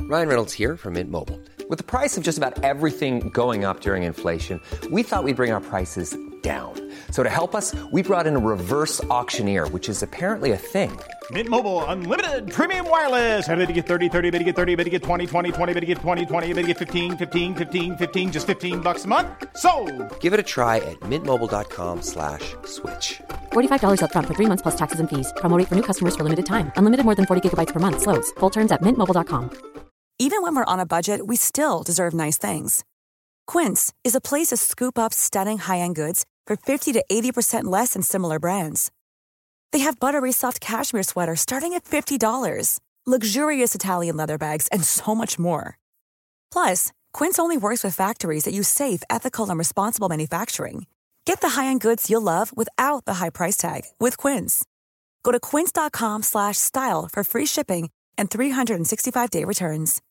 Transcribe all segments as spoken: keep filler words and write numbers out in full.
Ryan Reynolds here from Mint Mobile. With the price of just about everything going up during inflation, we thought we'd bring our prices down. So to help us, we brought in a reverse auctioneer, which is apparently a thing. Mint Mobile Unlimited Premium Wireless. How to get thirty, thirty, how to get thirty, how to get twenty, twenty, twenty, how to get twenty, twenty, how to get fifteen, fifteen, fifteen, fifteen, just fifteen bucks a month? Sold! Give it a try at mintmobile.com slash switch. forty-five dollars up front for three months plus taxes and fees. Promo rate for new customers for limited time. Unlimited more than forty gigabytes per month. Slows full terms at mint mobile dot com. Even when we're on a budget, we still deserve nice things. Quince is a place to scoop up stunning high-end goods for fifty to eighty percent less than similar brands. They have buttery soft cashmere sweaters starting at fifty dollars, luxurious Italian leather bags, and so much more. Plus, Quince only works with factories that use safe, ethical, and responsible manufacturing. Get the high-end goods you'll love without the high price tag with Quince. Go to quince.com slash style for free shipping and three sixty-five day returns.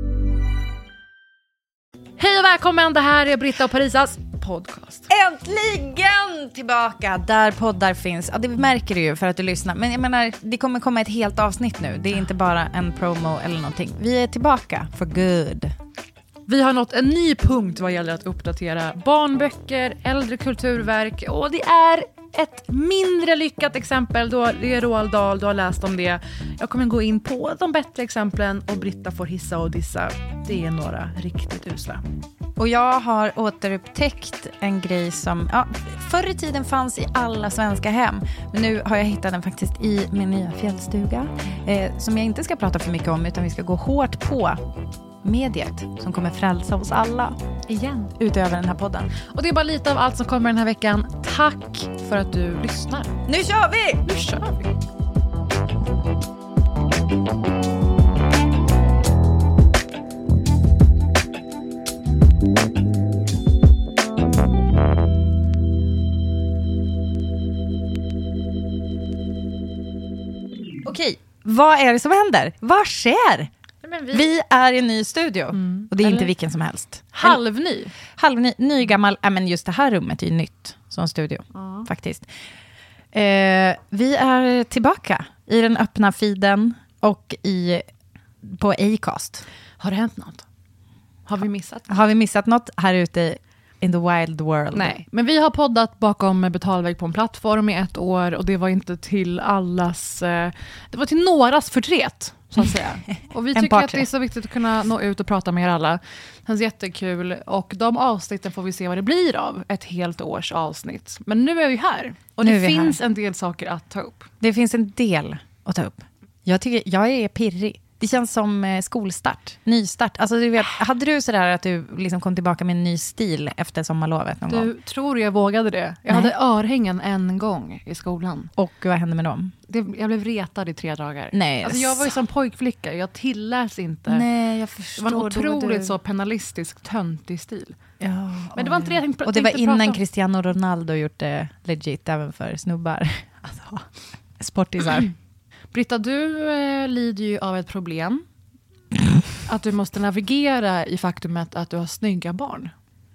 Hej och välkommen, det här är Britta och Parisas podcast. Äntligen tillbaka där poddar finns. Ja, det märker du ju för att du lyssnar. Men jag menar, det kommer komma ett helt avsnitt nu. Det är inte bara en promo eller någonting. Vi är tillbaka for good. Vi har nått en ny punkt vad gäller att uppdatera barnböcker, äldre kulturverk. Och det är ett mindre lyckat exempel. Då det är Roald Dahl, du har läst om det. Jag kommer gå in på de bättre exemplen och Britta får hissa och dissa. Det är några riktigt usla. Och jag har återupptäckt en grej som ja, förr i tiden fanns i alla svenska hem. Men nu har jag hittat den faktiskt i min nya fjällstuga. Eh, som jag inte ska prata för mycket om, utan vi ska gå hårt på mediet som kommer frälsa oss alla igen utöver den här podden. Och det är bara lite av allt som kommer den här veckan. Tack för att du lyssnar. Nu kör vi! Nu kör vi! Okej, vad är det som händer? Vad sker? Men vi... vi är i en ny studio. Mm. Och det är Eller... inte vilken som helst. Halvny. Halvny, ny gammal. Ja, men just det här rummet är ju nytt som studio. Mm. Faktiskt. Eh, vi är tillbaka i den öppna feeden och i, på Acast. Har det hänt något? Har vi missat något? Har vi missat något här ute in the wild world? Nej, men vi har poddat bakom betalväg på en plattform i ett år. Och det var inte till allas... Eh, det var till någras förtret, så att säga. Och vi tycker att det är så viktigt att kunna nå ut och prata med er alla. Det känns jättekul. Och de avsnitten får vi se vad det blir av. Ett helt års avsnitt. Men nu är vi här. Och nu det finns här. en del saker att ta upp. Det finns en del att ta upp. Jag tycker jag är pirrig. Det känns som eh, skolstart, nystart. Alltså, du vet, hade du sådär att du liksom kom tillbaka med en ny stil efter sommarlovet någon du, gång? Du tror jag vågade det. Jag Nej. hade örhängen en gång i skolan. Och vad hände med dem? Det, jag blev retad i tre dagar. Nej, alltså, jag var ju som pojkflicka. Jag tilläts inte. Nej, jag förstår. Det var en otroligt du... så penalistisk, töntig stil. Ja, men det var inte det jag tänkte, och det var innan om. Cristiano Ronaldo gjort det legit även för snubbar. Alltså, sportisar. Britta, du eh, lider ju av ett problem. Att du måste navigera i faktumet att du har snygga barn.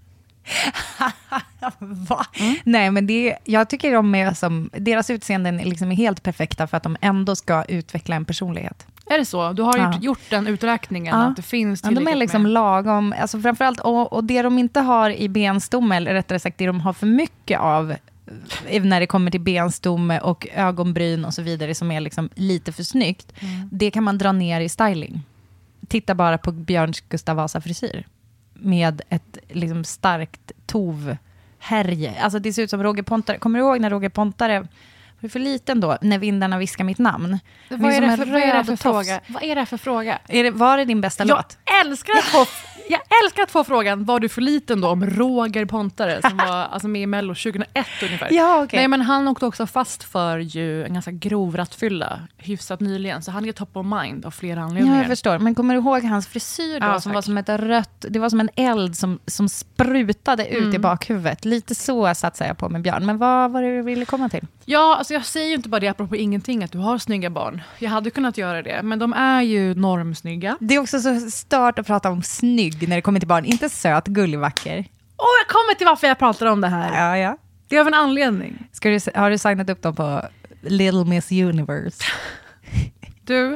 Va? Mm. Nej, men det, jag tycker de är som, deras utseenden är liksom helt perfekta för att de ändå ska utveckla en personlighet. Är det så? Du har ja. gjort, gjort den uträkningen ja. att det finns tillräckligt ja, de är liksom med. lagom, alltså framförallt, och, och det de inte har i benstomme, eller rättare sagt det de har för mycket av när det kommer till benstomme och ögonbryn och så vidare som är liksom lite för snyggt, mm. det kan man dra ner i styling. Titta bara på Björns Gustav Vasa frisyr med ett liksom starkt tovhärje. Alltså det ser ut som Roger Pontare. Kommer du ihåg när Roger Pontare var för liten då, när vindarna viskar mitt namn? Vad är, det för, vad är det för fråga? Vad är det för fråga? Är det, var det din bästa jag låt? Älskar att få, jag älskar att få frågan, var du för liten då om Roger Pontare som var alltså med i Mello tjugohundraett ungefär. Ja, okay. Nej, men han åkte också fast för ju en ganska grov rattfylla hyfsat nyligen, så han är top of mind av flera anledningar. Ja, jag förstår. Men kommer du ihåg hans frisyr då, ja, som tack. var som ett rött, det var som en eld som, som sprutade ut mm. i bakhuvudet. Lite så satsade jag på med Björn. Men vad var det du ville komma till? Ja, alltså jag säger ju inte bara det apropå ingenting att du har snygga barn. Jag hade kunnat göra det, men de är ju normsnygga. Det är också så stört att prata om snygg när det kommer till barn. Inte söt, gullig, vacker. Åh, jag kommer till varför jag pratar om det här. Ja, ja. Det är av en anledning. Ska du, har du signat upp dem på Little Miss Universe? Du,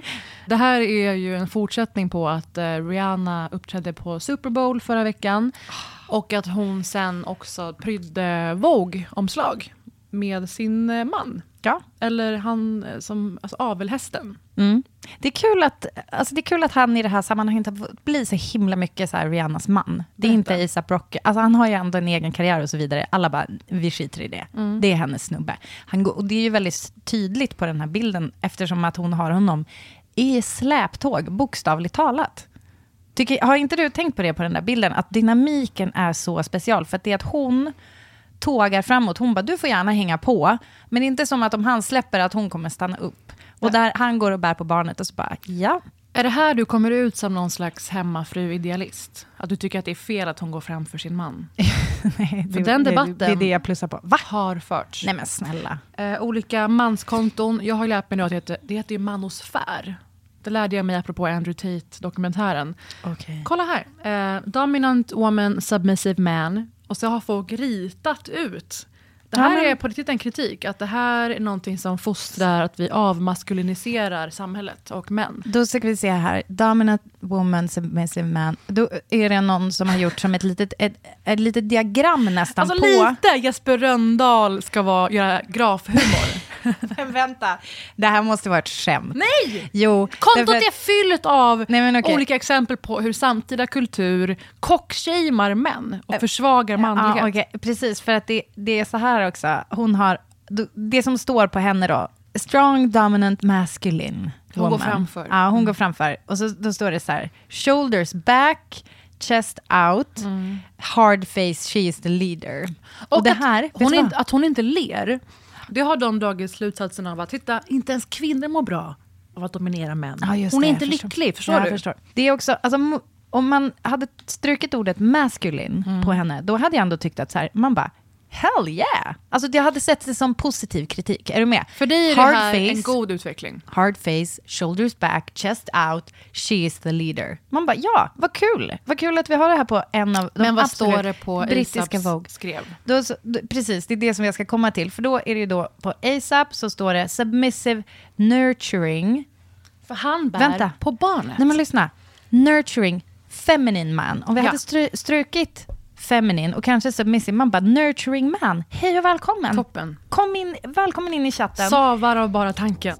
Det här är ju en fortsättning på att uh, Rihanna uppträdde på Super Bowl förra veckan. Och att hon sen också prydde Vogue-omslag med sin uh, man. Ja. Eller han som, alltså avelhästen. Mm. Det är kul att, alltså det är kul att han i det här sammanhanget inte blir så himla mycket så här Rihannas man. Det är inte A$AP Rocky. Alltså han har ju ändå en egen karriär och så vidare. Alla bara, vi skiter i det. Mm. Det är hennes snubbe. Han går, och det är ju väldigt tydligt på den här bilden eftersom att hon har honom i släptåg, bokstavligt talat. Tycker, har inte du tänkt på det på den där bilden? Att dynamiken är så special. För att det är att hon tågar framåt. Hon bara, du får gärna hänga på. Men det är inte som att om han släpper att hon kommer stanna upp. Och där han går och bär på barnet och så bara, ja. Är det här du kommer ut som någon slags hemmafru-idealist? Att du tycker att det är fel att hon går fram för sin man? Nej, det, för den debatten det, det är det jag plussar på. Va? Har förts. Nej men snälla. Eh, olika manskonton. Jag har lärt mig nu att det heter, det heter ju manosfär. Det lärde jag mig apropå Andrew Tate-dokumentären. Okay. Kolla här. Eh, dominant woman, submissive man. Och så har folk ritat ut. Det här ja, men... är på riktigt en kritik. Att det här är någonting som fostrar att vi avmaskuliniserar samhället och män. Då ska vi se här. Dominant woman, submissive man. Då är det någon som har gjort som ett litet, ett, ett litet diagram nästan alltså på. Alltså lite Jesper Rönndahl ska vara, göra grafhumor. Men vänta, det här måste vara ett skämt. Nej! Jo, kontot därför... är fyllt av Nej, okay. olika exempel på hur samtida kultur kockshamar män och försvagar manlighet. Ja, okay. Precis, för att det, det är så här också. Hon har, det som står på henne då, strong, dominant, masculine. Hon woman. går framför. Ja, hon mm. går framför. Och så då står det så här, shoulders back, chest out, mm. hard face, she is the leader. Och, och det här, hon inte, att hon inte ler. Det har de dragit slutsatsen av att titta, inte ens kvinnor mår bra av att dominera män. Ja, hon är det, inte förstår. lycklig, förstår ja, du? Förstår. Det är också, alltså, om man hade strukit ordet masculine mm. på henne, då hade jag ändå tyckt att så här, man bara, hell yeah! Alltså det hade sett det som positiv kritik. Är du med? För dig är hard det här face, en god utveckling. Hard face, shoulders back, chest out, she is the leader. Man bara, ja, vad kul! Vad kul att vi har det här på en av de Men vad absolut står det på brittiska Vogue skrev? Då, då, precis, det är det som jag ska komma till. För då är det ju då på A$AP så står det submissive nurturing. För han bär Vänta. på barnet. Nej men lyssna. Nurturing feminine man. Om vi ja. hade stru- strukit feminine och kanske submissive, man bara nurturing man. Hej och välkommen. Toppen. Kom in, välkommen in i chatten. Savar av bara tanken.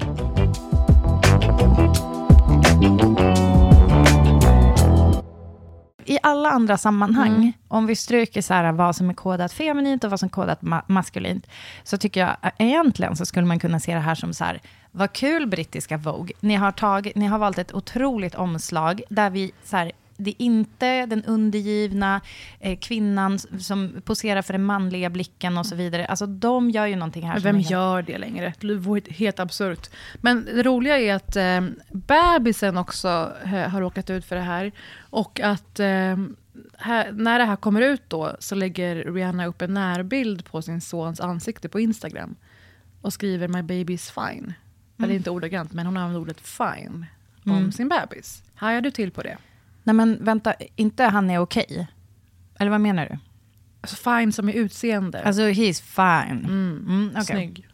I alla andra sammanhang, mm. om vi stryker så här vad som är kodat feminint och vad som är kodat ma- maskulint, så tycker jag egentligen så skulle man kunna se det här som så här, vad kul brittiska Vogue. Ni har, tagit, ni har valt ett otroligt omslag där vi så här, det är inte den undergivna eh, kvinnan som poserar för den manliga blicken och så vidare. Alltså de gör ju någonting här. Men vem som gör det längre? Det vore helt absurt. Men det roliga är att eh, bebisen också eh, har råkat ut för det här. Och att eh, här, när det här kommer ut då så lägger Rihanna upp en närbild på sin sons ansikte på Instagram. Och skriver my baby is fine. Mm. Eller inte ordagrant, men hon använder ordet fine om mm. sin bebis. Hajar du till på det? Nej men vänta, inte han är okej. Okay. Eller vad menar du? Alltså fine som är utseende. Alltså he's fine. Mm. Mm, okay. Snygg.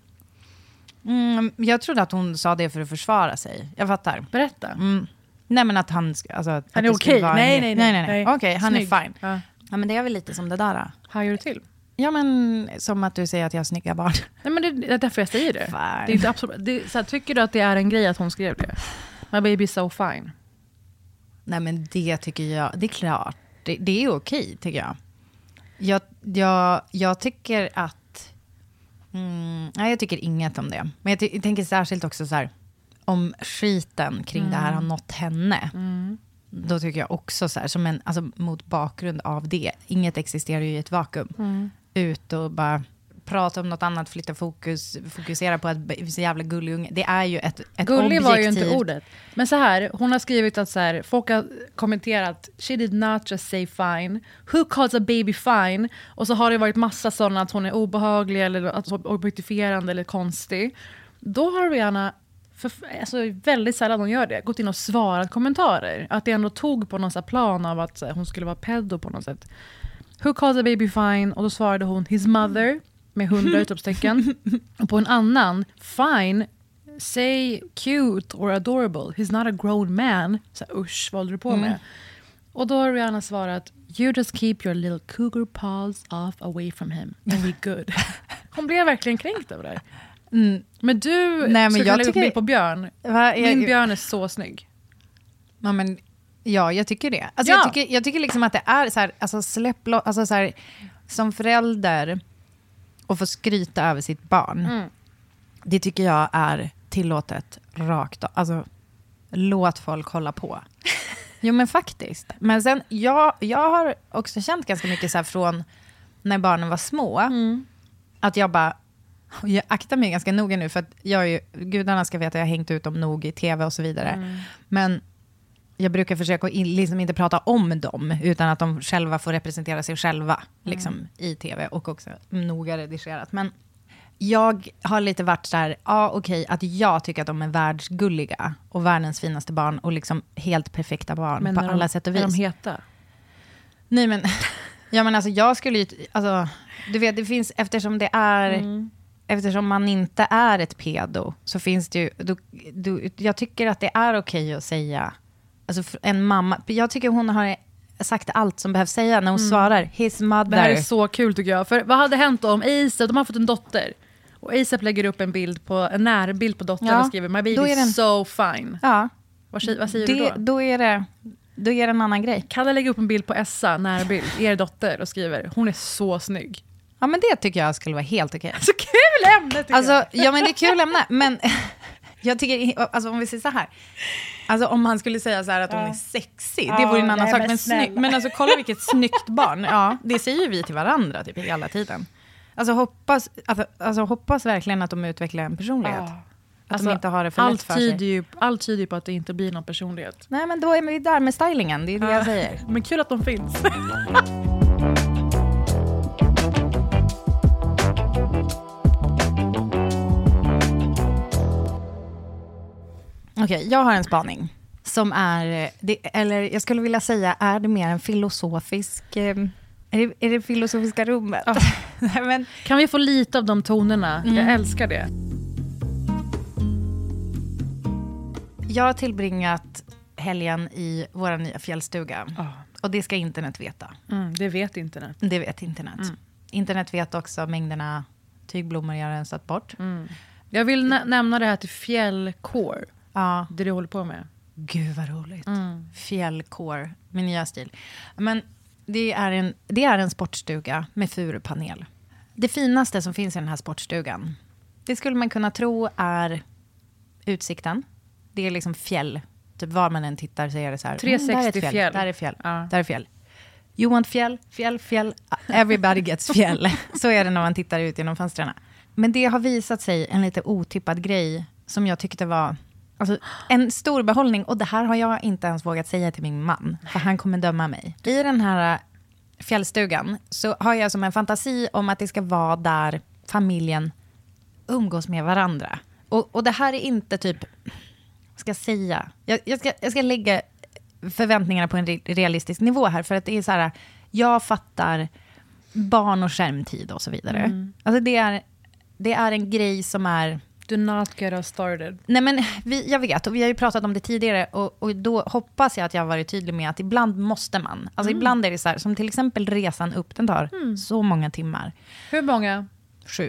Mm, jag trodde att hon sa det för att försvara sig. Jag fattar. Berätta. Mm. Nej men att han, alltså, att han är okej. Okay. Nej, nej, nej. nej, nej, nej. Okej, okay, han Snygg. är fine. Ja. Ja men det är väl lite som det där. Hur gör du till? Ja men som att du säger att jag har snygga barn. Nej men det är därför jag säger det. Fine. Det är inte absolut, det är, så här, tycker du att det är en grej att hon skrev det? My baby is so fine. Nej men det tycker jag, det är klart. Det, det är okej tycker jag. Jag, jag, jag tycker att, mm, nej jag tycker inget om det. Men jag, ty- jag tänker särskilt också så här, om skiten kring mm. det här har nått henne. Mm. Då tycker jag också så här, som en, alltså mot bakgrund av det. Inget existerar ju i ett vakuum. Mm. Ut och bara prata om något annat, flytta fokus, fokusera på att så jävla gullig unge. Det är ju ett, ett gullig objektiv. var ju inte ordet. Men så här, hon har skrivit att så här, folk har kommenterat she did not just say fine. Who calls a baby fine? Och så har det varit massa sådana att hon är obehaglig eller alltså, objektifierande eller konstig. Då har Rihanna för, alltså, väldigt sällan hon gör det, gått in och svarat kommentarer. Att det ändå tog på någon sån plan av att så här, hon skulle vara pedo på något sätt. Who calls a baby fine? Och då svarade hon his mother med hundra utropstecken. Och på en annan, fine, say cute or adorable. He's not a grown man. Så usch, vad håller du på med? Mm. Och då har Rihanna svarat, you just keep your little cougar paws off away from him and we're good. Hon blev verkligen kränkt över det. Mm. Men du Nej, men ska jag lägga upp bild på Björn. Va, jag, Min Björn är så snygg. Ja, men, ja jag tycker det. Alltså, ja. jag, tycker, jag tycker liksom att det är så här, alltså, släpp, alltså, så här, som förälder och få skryta över sitt barn. Mm. Det tycker jag är tillåtet rakt. Alltså, låt folk hålla på. Jo, men faktiskt. Men sen, jag, jag har också känt ganska mycket så här från när barnen var små. Mm. Att jag bara, jag aktar mig ganska noga nu. För att jag är ju, gudarna ska veta att jag har hängt ut dem nog i tv och så vidare. Mm. Men jag brukar försöka in, liksom inte prata om dem. Utan att de själva får representera sig själva. Liksom, mm. i tv och också noga redigerat. Men jag har lite varit så här, ja okej, att jag tycker att de är världsgulliga och världens finaste barn och liksom helt perfekta barn men på alla de, sätt och vis. Men de heta? Nej men, ja men alltså jag skulle ju, alltså, du vet det finns, eftersom det är, mm. eftersom man inte är ett pedo så finns det ju, du, du, jag tycker att det är okej att säga, alltså en mamma, jag tycker hon har sagt allt som behövs säga när hon mm. svarar, his mother. Det här är så kul tycker jag, för vad hade hänt om A$AP, de har fått en dotter. Och A$AP lägger upp en bild på en närbild på dottern ja, och skriver my baby is den... so fine. Ja. Vad, vad säger det, du då? Då är det då är det en annan grej. Kan jag lägga upp en bild på Essa närbild, er dotter och skriver hon är så snygg. Ja men det tycker jag skulle vara helt okej. Så kul ämne tycker alltså, jag. Ja men det är kul ämne men jag tycker alltså om vi säger så här. Alltså om han skulle säga så här att hon ja. är sexig, det vore en annan sak men snygg, men alltså kolla vilket snyggt barn. Ja, det säger vi till varandra typ hela tiden. Alltså hoppas, alltså, alltså hoppas verkligen att de utvecklar en personlighet. Ja. Att alltså, de inte har det för lätt för sig. Ju, allt tyder ju på att det inte blir någon personlighet. Nej, men då är vi där med stylingen. Det är det ja. jag säger. Men kul att de finns. Okej, okay, jag har en spaning. Som är, det, eller jag skulle vilja säga, är det mer en filosofisk... Eh, Är det, är det filosofiska rummet? Oh. Nej, men... Kan vi få lite av de tonerna? Mm. Jag älskar det. Jag har tillbringat helgen i vår nya fjällstuga. Oh. Och det ska internet veta. Mm, det vet internet. Det vet internet. Mm. Internet vet också mängderna tygblommor jag har rensat bort. Mm. Jag vill nä- nämna det här till fjällkår. Ja. Det du håller på med. Gud vad roligt. Mm. Fjällkår, min nya stil. Men... Det är, en, det är en sportstuga med furupanel. Det finaste som finns i den här sportstugan, det skulle man kunna tro är utsikten. Det är liksom fjäll. Typ var man än tittar så är det så här. trehundrasextio mm, där är fjäll. fjäll. Där är fjäll. Ja. Där är fjäll. You want fjäll, fjäll, fjäll. Everybody gets fjäll. Så är det när man tittar ut genom fönstren. Men det har visat sig en lite otippad grej som jag tyckte var... Alltså, en stor behållning, och det här har jag inte ens vågat säga till min man, för han kommer döma mig. I den här fjällstugan så har jag som en fantasi om att det ska vara där familjen umgås med varandra. Och, och det här är inte typ, vad ska jag säga? Jag, jag, ska, jag ska lägga förväntningarna på en realistisk nivå här, för att det är så här, jag fattar barn och skärmtid och så vidare. Mm. Alltså det är, det är en grej som är... Do not get us started. Nej men vi, jag vet, och vi har ju pratat om det tidigare, och, och då hoppas jag att jag har varit tydlig med att ibland måste man. Alltså mm. ibland är det så här, som till exempel resan upp, den tar mm. så många timmar. Hur många? Sju.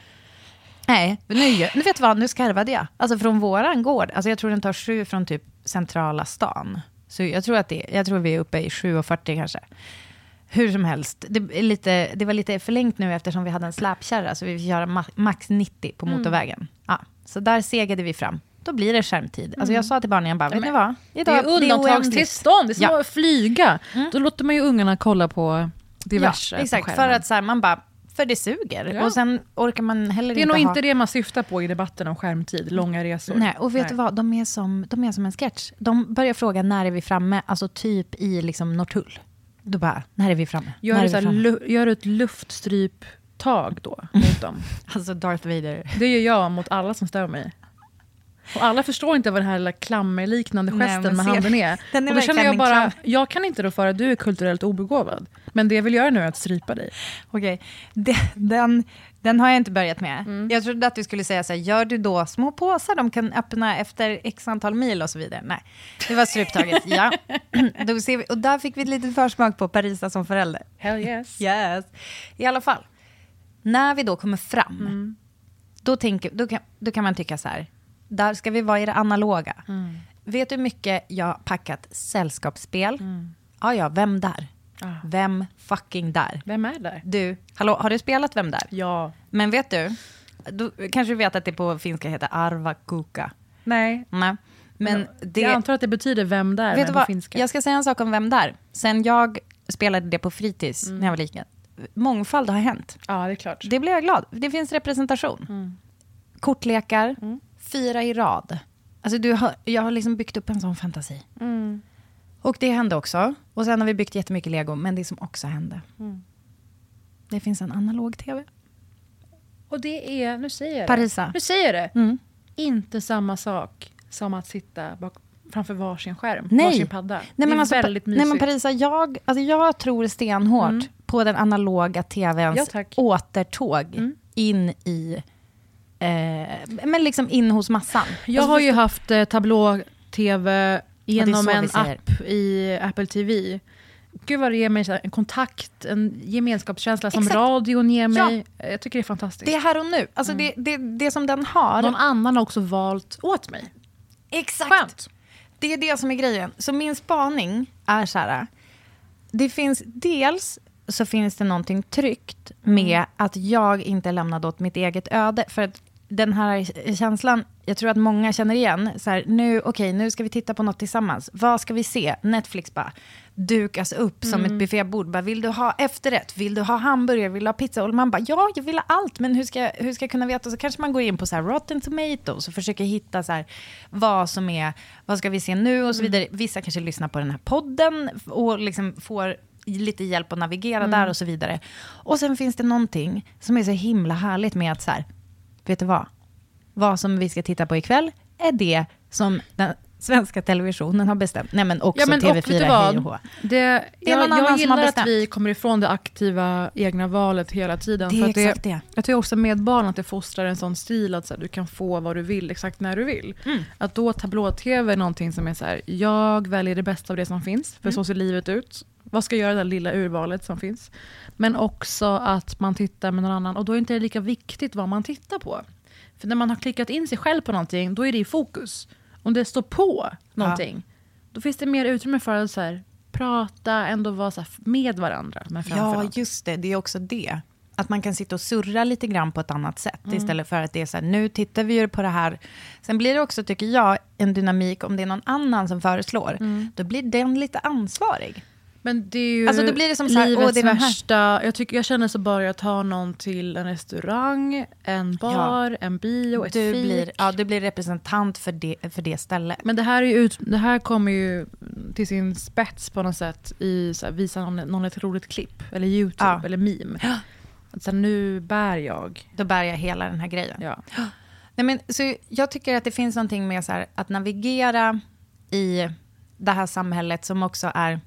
Nej, nu, nu vet du vad, nu skarvade jag. Alltså från våran gård, alltså jag tror den tar sju från typ centrala stan. Så jag tror att det, jag tror vi är uppe i sju och fyrtio kanske. Hur som helst, det, är lite, det var lite förlängt nu eftersom vi hade en släpkärra, så vi fick göra ma- max nittio på motorvägen. Mm. Ja, så där segade vi fram. Då blir det skärmtid. Mm. Alltså jag sa till barnen, jag bara, vet ni vad? Idag, det är undantagstillstånd, det är som ja. att flyga. Mm. Då låter man ju ungarna kolla på diverse. Ja, exakt, för att så här, man bara, för det suger. Ja. Och sen orkar man heller inte Det är nog ha... inte det man syftar på i debatten om skärmtid, långa resor. Nej, och vet Nej. du vad, de är, som, de är som en sketch. De börjar fråga, när är vi framme? Alltså typ i liksom Norrtull. Då bara, när är vi framme? Gör, du, så här, lu- gör du ett luftstryptag då mot dem? Alltså Darth Vader. Det gör jag mot alla som stör mig. Och alla förstår inte vad den här klammerliknande gesten Nej, med ser, handen är. Den är och då känner jag bara, klam. jag kan inte då för att du är kulturellt obegåvad. Men det jag vill göra nu är att strypa dig. Okej, okay. den, den har jag inte börjat med. Mm. Jag trodde att du skulle säga så här, gör du då små påsar, de kan öppna efter x antal mil och så vidare. Nej, det var struptaget, ja. Då ser vi, och där fick vi ett litet försmak på Parisa som förälder. Hell yes. Yes. I alla fall, när vi då kommer fram, mm. då, tänker, då, kan, då kan man tycka så här, där ska vi vara i det analoga. Mm. Vet du hur mycket jag har packat sällskapsspel? Mm. Ja, ja, vem där? Ah. Vem fucking där? Vem är där? Du, hallå, har du spelat Vem där? Ja. Men vet du, du kanske du vet att det på finska heter Arva Kuka. Nej. Nej. Men det, jag antar att det betyder Vem där, vet du på vad? finska. Jag ska säga en sak om Vem där. Sen jag spelade det på fritids mm. när jag var liten. Mångfald har hänt. Ja, det är klart. Det blir jag glad. Det finns representation. Mm. Kortlekar, mm. fyra i rad. Alltså du har, jag har liksom byggt upp en sån fantasi. Mm. Och det hände också. Och sen har vi byggt jättemycket Lego. Men det som också hände. Mm. Det finns en analog tv. Och det är, nu säger jag Parisa. det. Nu säger jag det. Mm. Inte samma sak som att sitta bak, framför varsin skärm. Nej. Varsin padda. Nej, det men är alltså, väldigt mysigt. Nej men Parisa, jag, alltså jag tror stenhårt mm. på den analoga tvns ja, återtåg mm. in i... Eh, men liksom in hos massan. Jag alltså, har ju haft eh, tablå-tv genom ja, en app i Apple T V. Gud vad det ger mig en kontakt, en gemenskapskänsla som Exakt. radion ger mig. Ja. Jag tycker det är fantastiskt. Det är här och nu. Alltså mm. det, det, det som den har. Någon annan har också valt åt mig. Exakt. Skönt. Det är det som är grejen. Så min spaning är så här. Det finns dels så finns det någonting tryggt med mm. att jag inte lämnade åt mitt eget öde. För att den här känslan, jag tror att många känner igen. Så här, nu, okej, nu ska vi titta på något tillsammans. Vad ska vi se? Netflix bara dukas upp som mm. ett buffébord. Bara, vill du ha efterrätt? Vill du ha hamburgare? Vill du ha pizza? Och man bara, ja, jag vill ha allt. Men hur ska, hur ska jag kunna veta? Så kanske man går in på så här Rotten Tomatoes och försöker hitta så här, vad som är, vad ska vi se nu? Och så vidare. Mm. Vissa kanske lyssnar på den här podden och liksom får lite hjälp att navigera mm. där och så vidare. Och sen finns det någonting som är så himla härligt med att så här, vet du vad? Vad som vi ska titta på ikväll är det som den svenska televisionen har bestämt. Nej, men också ja, men, T V fyra, hej och hå. Det, det jag jag gillar att vi kommer ifrån det aktiva egna valet hela tiden. Det är för exakt det, det. Jag tycker också med barn att det fostrar en sån stil att så här, du kan få vad du vill exakt när du vill. Mm. Att då tablå-tv är någonting som är så här, jag väljer det bästa av det som finns. För mm. så ser livet ut. Vad ska jag göra det lilla urvalet som finns? Men också att man tittar med någon annan. Och då är det inte lika viktigt vad man tittar på. För när man har klickat in sig själv på någonting, då är det i fokus. Om det står på någonting, ja. Då finns det mer utrymme för att så här, prata, ändå vara så här, med varandra. Men ja, just det. Det är också det. Att man kan sitta och surra lite grann på ett annat sätt. Mm. Istället för att det är så här, nu tittar vi ju på det här. Sen blir det också, tycker jag, en dynamik om det är någon annan som föreslår. Mm. Då blir den lite ansvarig. Men det är ju alltså då blir det som så här, livets åh, det är värsta. Jag, tycker, jag känner så bara att ta någon till en restaurang, en bar, ja. en bio, ett du fik. Blir, ja, du blir representant för det, för det stället. Men det här, är ju ut, det här kommer ju till sin spets på något sätt i så här, visa någon, någon ett roligt klipp. Eller YouTube, ja. eller meme. Att så här, nu bär jag. Då bär jag hela den här grejen. Ja. Nej, men, så jag tycker att det finns någonting med så här, att navigera i det här samhället som också är...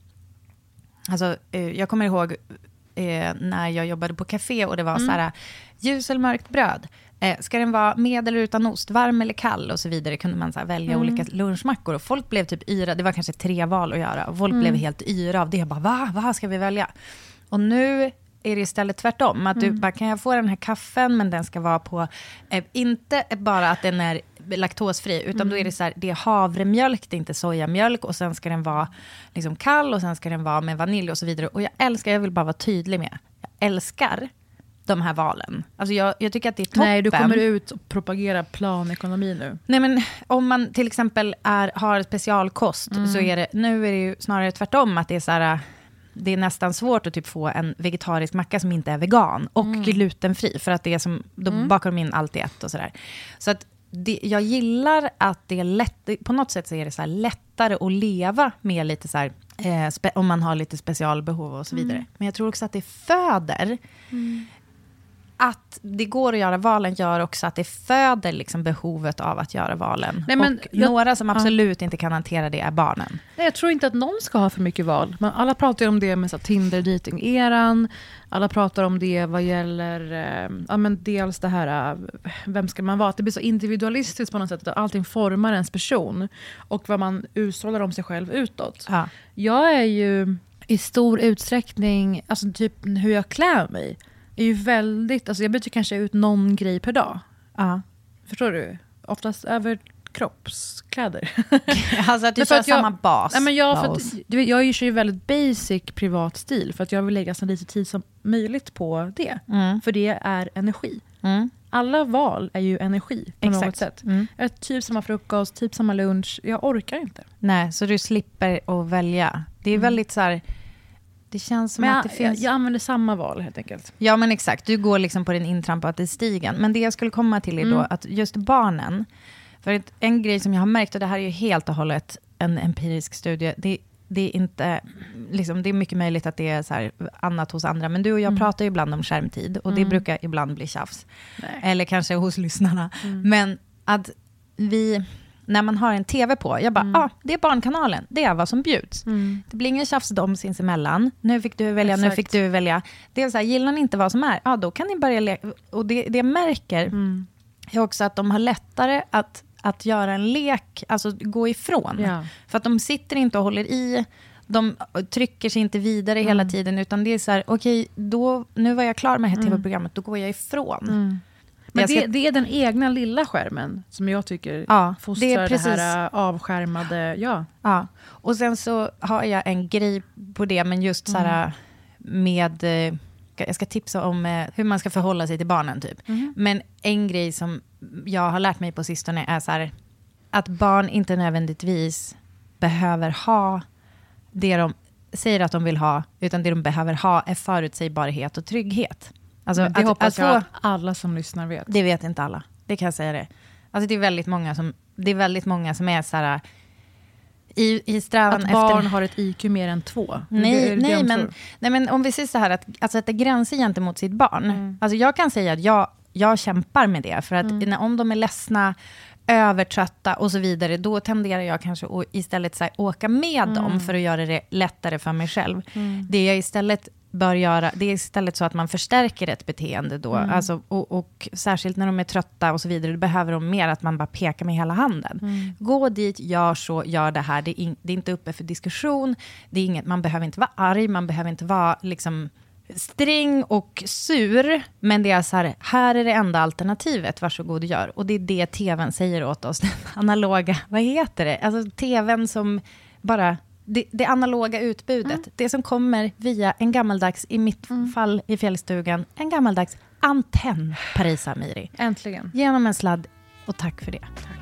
Alltså, eh, jag kommer ihåg eh, när jag jobbade på café och det var mm. så här, ljus eller mörkt bröd. Eh, ska den vara med eller utan ost, varm eller kall och så vidare. Kunde man så här, välja mm. olika lunchmackor och folk blev typ yra. Det var kanske tre val att göra och folk mm. blev helt yra av det. Jag bara, va? Vad ska vi välja? Och nu är det istället tvärtom. Att mm. du bara, kan jag få den här kaffen men den ska vara på, eh, inte bara att den är laktosfri, utan mm. då är det så här, det är havremjölk, det är inte sojamjölk och sen ska den vara liksom kall och sen ska den vara med vanilj och så vidare. Och jag älskar, jag vill bara vara tydlig med, jag älskar de här valen. Alltså jag, jag tycker att det är toppen. Nej, du kommer ut och propagerar planekonomi nu. Nej, men om man till exempel är, har specialkost mm. så är det, nu är det ju snarare tvärtom att det är så här, det är nästan svårt att typ få en vegetarisk macka som inte är vegan och mm. glutenfri, för att det är som, då mm. bakar de in allt i ett och sådär. Så att det, jag gillar att det är lätt, på något sätt så är det så här lättare att leva med lite så här, eh, spe, om man har lite specialbehov och så vidare. Mm. Men jag tror också att det föder mm. att det går att göra valen gör också att det föder liksom behovet av att göra valen. Nej, men och jag, några som absolut ja. inte kan hantera det är barnen. Nej, jag tror inte att någon ska ha för mycket val. Men alla pratar ju om det med så Tinder-dating-eran. Alla pratar om det vad gäller eh, ja, men dels det här, eh, vem ska man vara? Att det blir så individualistiskt på något sätt. Att allting formar ens person. Och vad man utstrålar om sig själv utåt. Ja. Jag är ju i stor utsträckning, alltså typ hur jag klär mig. Är ju väldigt, alltså jag byter kanske ut någon grej per dag. Ja. Förstår du? Oftast över kroppskläder. Alltså att du kör samma bas. Nej, men jag, för att, du vet, jag kör ju väldigt basic privat stil. För att jag vill lägga så lite tid som möjligt på det. Mm. För det är energi. Mm. Alla val är ju energi på Exakt. något sätt. Mm. Jag är typ samma frukost, typ samma lunch. Jag orkar inte. Nej, så du slipper att välja. Det är Mm. väldigt så här... Det känns som Men att jag, det finns... jag, jag använder samma val helt enkelt. Ja, men exakt. Du går liksom på den intrampade stigen. Men det jag skulle komma till är då Mm. att just barnen... För ett, en grej som jag har märkt, och det här är ju helt och hållet en empirisk studie, det, det är inte... Liksom, det är mycket möjligt att det är så här annat hos andra. Men du och jag mm. pratar ju ibland om skärmtid. Och Mm. det brukar ibland bli tjafs. Nej. Eller kanske hos lyssnarna. Mm. Men att vi... När man har en tv på, jag bara, ja, mm. ah, det är Barnkanalen, det är vad som bjuds. Mm. Det blir ingen tjafs dem sinsemellan. Nu fick du välja, Exakt. nu fick du välja. Det är så här, gillar ni inte vad som är, ja, då kan ni börja leka. Och det, det jag märker mm. är också att de har lättare att, att göra en lek, alltså gå ifrån. Ja. För att de sitter inte och håller i, de trycker sig inte vidare mm. hela tiden, utan det är så här, okej, okay, då, nu var jag klar med det här mm. tv-programmet, då går jag ifrån. Mm. Men det, det är den egna lilla skärmen som jag tycker ja, fostrar det, är precis. det här avskärmade. Ja. Ja. Och sen så har jag en grej på det, men just så här med... Jag ska tipsa om hur man ska förhålla sig till barnen typ. Mm. Men en grej som jag har lärt mig på sistone är så här, att barn inte nödvändigtvis behöver ha det de säger att de vill ha, utan det de behöver ha är förutsägbarhet och trygghet. Alltså, det att, hoppas att jag få, alla som lyssnar vet. Det vet inte alla. Det kan jag säga det. Alltså det är väldigt många som, det är väldigt många som är så här i, i strävan att efter... barn har ett I Q mer än två. Nej, det, det nej, men, nej men om vi säger så här att alltså sätta gränser gentemot sitt barn. Mm. Alltså jag kan säga att jag, jag kämpar med det. För att mm. när, om de är ledsna, övertrötta och så vidare, då tenderar jag kanske att istället så här, åka med mm. dem för att göra det lättare för mig själv. Mm. Det jag istället bör göra, det är istället så att man förstärker ett beteende då. Mm. Alltså, och, och särskilt när de är trötta och så vidare, då behöver de mer att man bara pekar med hela handen. Mm. Gå dit, gör så, gör det här. Det är, in, det är inte uppe för diskussion. Det är inget, man behöver inte vara arg, man behöver inte vara liksom sträng och sur. Men det är så här, här är det enda alternativet, varsågod och gör. Och det är det tvn säger åt oss, den analoga, vad heter det? Alltså tvn som bara... Det, det analoga utbudet. Mm. Det som kommer via en gammaldags, i mitt mm. fall i fjällstugan, en gammaldags antenn, Parisa Amiri. Äntligen. Genom en sladd, och tack för det. Tack.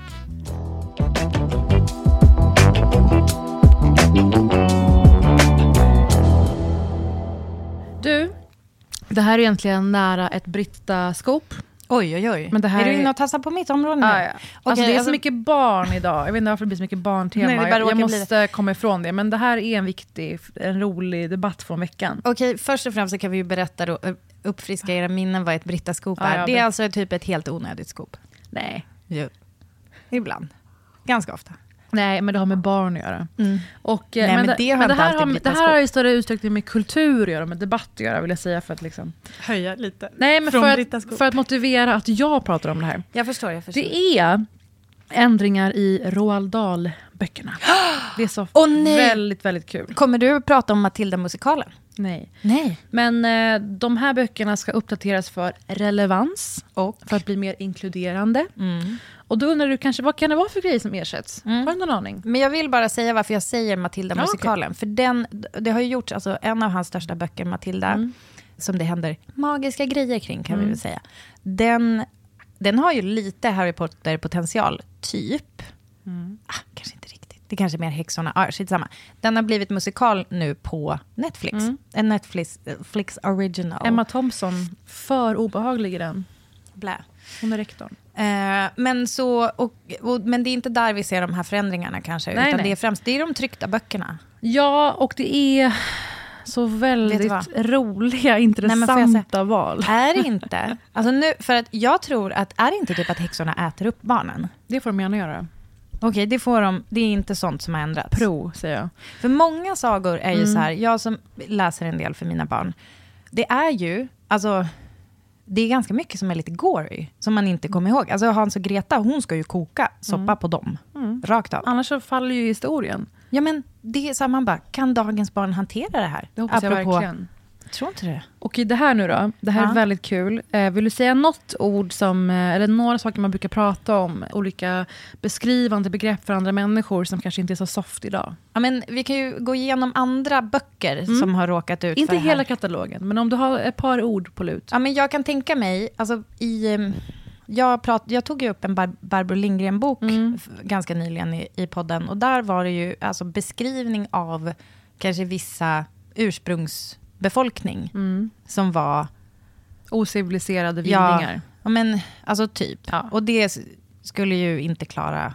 Du, det här är egentligen nära ett Britta-skop. Oj, oj, oj. Men det här är du inne och tassar på mitt område nu? Ah, ja. Alltså, okay, det är alltså... så mycket barn idag. Jag vet inte varför det blir så mycket barntema. Nej, jag jag måste komma ifrån det. Men det här är en viktig, en rolig debatt från veckan. Okej, okay, först och främst så kan vi ju berätta då, uppfriska era minnen vad ett Britta-skop ah, är. ja, det är men... alltså typ ett helt onödigt skop. Nej. Jo. Ibland. Ganska ofta. Nej, men det har med barn att göra. Mm. Och, Nej, men, men det har men inte det här alltid har, det här har i större utsträckning med kultur att göra, med debatt att göra, vill jag säga, för att liksom... höja lite. Nej, men för att, för att motivera att jag pratar om det här. Jag förstår, jag förstår. Det är ändringar i Roald Dahl-böckerna. Det är så oh, väldigt, väldigt kul. Kommer du att prata om Matilda-musikalen? Nej. Nej. Men eh, de här böckerna ska uppdateras för relevans och för att bli mer inkluderande. Mm. Och då undrar du kanske, vad kan det vara för grejer som ersätts? Mm. Har du någon aning? Men jag vill bara säga varför jag säger Matilda-musikalen. Ja, okay. För den, det har ju gjorts, alltså en av hans största böcker, Matilda, mm. som det händer magiska grejer kring, kan mm. vi väl säga. Den, den har ju lite Harry Potter-potential, typ. Mm. Ah, kanske inte riktigt. Det är kanske mer häxorna. Ah, skitsamma. Den har blivit musikal nu på Netflix. Mm. En Netflix Netflix original. Emma Thompson, för obehaglig i den. Blä. Hon är rektorn. Eh, men, så, och, och, men det är inte där vi ser de här förändringarna kanske. Nej, utan nej. det är främst det är de tryckta böckerna. Ja, och det är... så väldigt roliga, intressanta Nej, val. Är det inte? Alltså nu, för att jag tror att, är det inte typ att häxorna äter upp barnen? Det får de gärna göra. Okej, okay, det får de. Det är inte sånt som har ändrats. Pro, säger jag. För många sagor är ju mm. så här, jag som läser en del för mina barn. Det är ju, alltså, det är ganska mycket som är lite gory, som man inte kommer ihåg. Alltså Hans och Greta, hon ska ju koka soppa mm. på dem. Mm. Rakt av. Annars så faller ju historien. Ja, men det är så här, man bara, kan dagens barn hantera det här? Det hoppas Apropå, jag verkligen. Jag tror inte det. Okej, det här nu då. Det här ja. är väldigt kul. Eh, vill du säga något ord som, eller några saker man brukar prata om, olika beskrivande begrepp för andra människor som kanske inte är så soft idag? Ja, men vi kan ju gå igenom andra böcker mm. som har råkat ut inte för hela katalogen, men om du har ett par ord på lut. Ja, men jag kan tänka mig, alltså i... Jag, prat, jag tog ju upp en Bar- Barbro Lindgren-bok mm. f- ganska nyligen i, i podden. Och där var det ju alltså beskrivning av kanske vissa ursprungsbefolkning mm. som var... Ociviliserade vildingar. Ja, men alltså typ. Ja. Och det skulle ju inte klara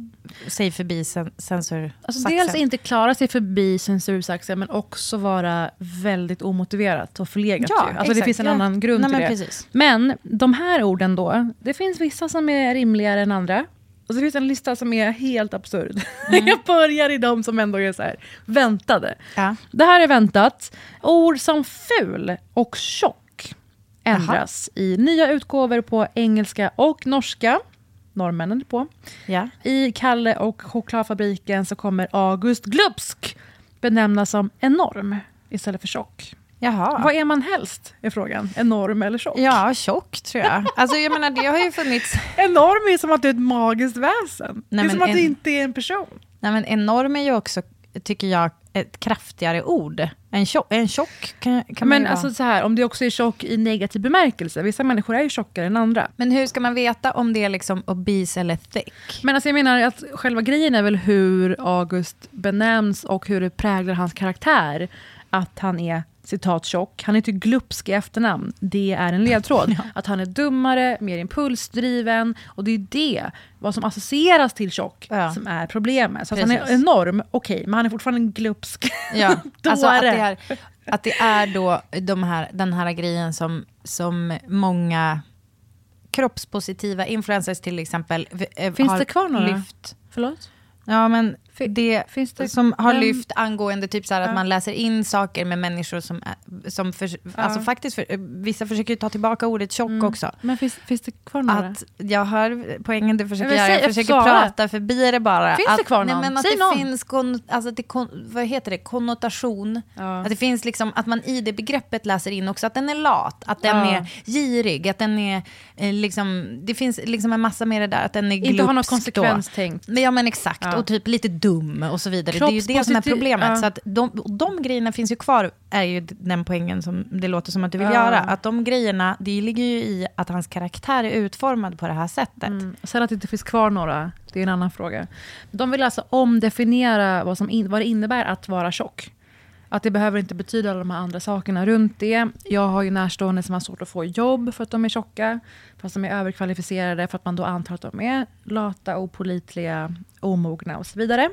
sig förbi sen- censursaxen. Alltså dels inte klara sig förbi censursaxen, men också vara väldigt omotiverat och förlegat. Ja, alltså det finns en ja. annan grund Nej, till men det. Precis. Men de här orden då, det finns vissa som är rimligare än andra. Och så finns en lista som är helt absurd. Mm. Jag börjar i de som ändå är så här väntade. Ja. Det här är väntat. Ord som ful och tjock ändras Aha. i nya utgåvor på engelska och norska. Norrmännen på. Ja. I Kalle och chokladfabriken så kommer August Glupsk benämnas som enorm istället för tjock. Jaha. Vad är man helst, är frågan? Enorm eller tjock? Ja, tjock tror jag. Alltså jag menar, det har ju funnits... Enorm är som att det är ett magiskt väsen. Nej, det är som att en... det inte är en person. Nej, men enorm är ju också, tycker jag, ett kraftigare ord. En tjock, en tjock kan, kan Men man alltså så här, om det också är tjock i negativ bemärkelse. Vissa människor är ju tjockare än andra. Men hur ska man veta om det är liksom obese eller thick? Men alltså jag menar att själva grejen är väl hur August benämns och hur det präglar hans karaktär. Att han är citat tjock. Han är inte glupsk i efternamn. Det är en ledtråd. Ja. Att han är dummare, mer impulsdriven. Och det är det, vad som associeras till tjock, ja. som är problemet. Så att han är enorm, okej, okay, men han är fortfarande en glupsk. Ja, alltså att det är, att det är då de här, den här grejen som, som många kroppspositiva influencers till exempel Finns har det kvar några? lyft. Förlåt? Ja, men det, Finns det som har vem? lyft angående typ så här, ja. att man läser in saker med människor som, är, som för, ja. alltså faktiskt, för, vissa försöker ta tillbaka ordet tjock mm. också. Men finns, finns det kvar några? Att jag hör poängen du försöker jag göra, jag säger, försöker jag prata förbi det bara. Finns att, det kvar någon? Nej, men att Säg det någon. finns kon, alltså att det kon, vad heter det, konnotation. Ja. Att det finns liksom, att man i det begreppet läser in också att den är lat, att den ja. är girig, att den är eh, liksom, det finns liksom en massa mer där, att den är glupsk. Inte har något konsekvenstänkt. Ja, men exakt, ja. och typ lite dum och så vidare. Det är ju det som är problemet. Ja. Så att de, de grejerna finns ju kvar, är ju den poängen som det låter som att du vill ja. göra. Att de grejerna, det ligger ju i att hans karaktär är utformad på det här sättet. Mm. Sen att det inte finns kvar några, det är en annan fråga. De vill alltså omdefiniera vad, som in, vad det innebär att vara tjock. Att det behöver inte betyda alla de här andra sakerna runt det. Jag har ju närstående som har svårt att få jobb för att de är tjocka. Fast de är överkvalificerade för att man då antar att de är lata, opålitliga, omogna och så vidare.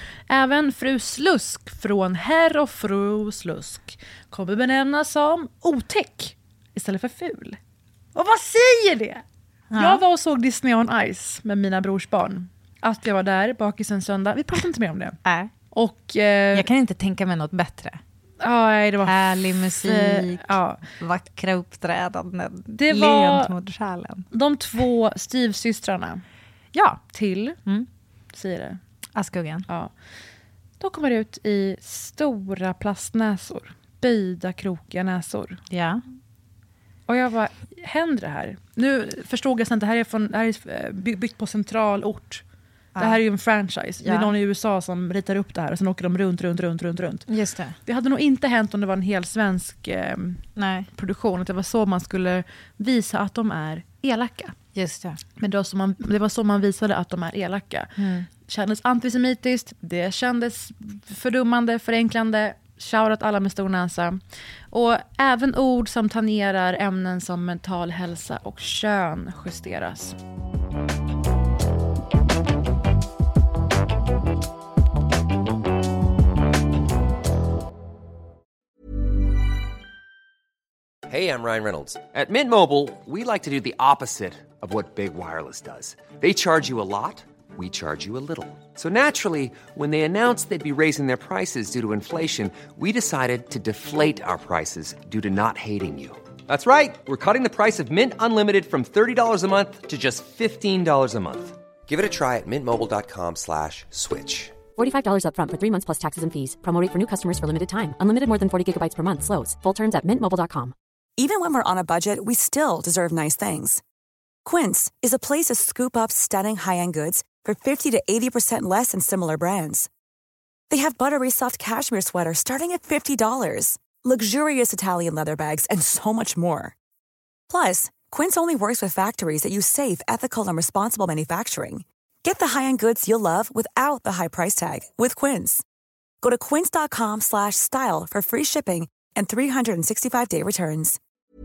Även fru Slusk från herr och fru Slusk kommer benämnas som otäck istället för ful. Och vad säger det? Ja. Jag var och såg Disney on Ice med mina brorsbarn. Att jag var där bakis en söndag. Vi pratade inte mer om det. Äh. Och, eh, jag kan inte tänka mig något bättre. Ja, det var härlig musik, ja. vackra uppträdanden, det var lent mot själen. De två styvsystrarna. Ja, till mm. säger det. Askuggen. Ja. De kommer ut i stora plastnäsor. Böjda, krokiga näsor. Ja. Och jag var, händer det här? Nu förstod jag sen att det här är, från, det här är byggt på central ort. Ja. Det här är ju en franchise. Ja. Det är någon i U S A som ritar upp det här och sen åker de runt, runt, runt, runt, runt. Just det. Det hade nog inte hänt om det var en hel svensk eh, Nej. produktion. Att det var så man skulle visa att de är elaka. Just det. Men det var så man, det var så man visade att de är elaka. Mm. Kändes antisemitiskt, det kändes fördummande, förenklande. Shoutout alla med stor näsa. Och även ord som tangerar ämnen som mental hälsa och kön justeras. Hey, I'm Ryan Reynolds. At Mint Mobile, we like to do the opposite of what Big Wireless does. They charge you a lot, we charge you a little. So naturally, when they announced they'd be raising their prices due to inflation, we decided to deflate our prices due to not hating you. That's right. We're cutting the price of Mint Unlimited from thirty dollars a month to just fifteen dollars a month. Give it a try at mintmobile.com slash switch. forty-five dollars up front for three months plus taxes and fees. Promo rate for new customers for limited time. Unlimited more than forty gigabytes per month. Slows full terms at mint mobile dot com. Even when we're on a budget, we still deserve nice things. Quince is a place to scoop up stunning high-end goods for fifty to eighty percent less than similar brands. They have buttery soft cashmere sweaters starting at fifty dollars, luxurious Italian leather bags, and so much more. Plus, Quince only works with factories that use safe, ethical, and responsible manufacturing. Get the high-end goods you'll love without the high price tag with Quince. Go to quince.com slash style for free shipping and three sixty-five day returns.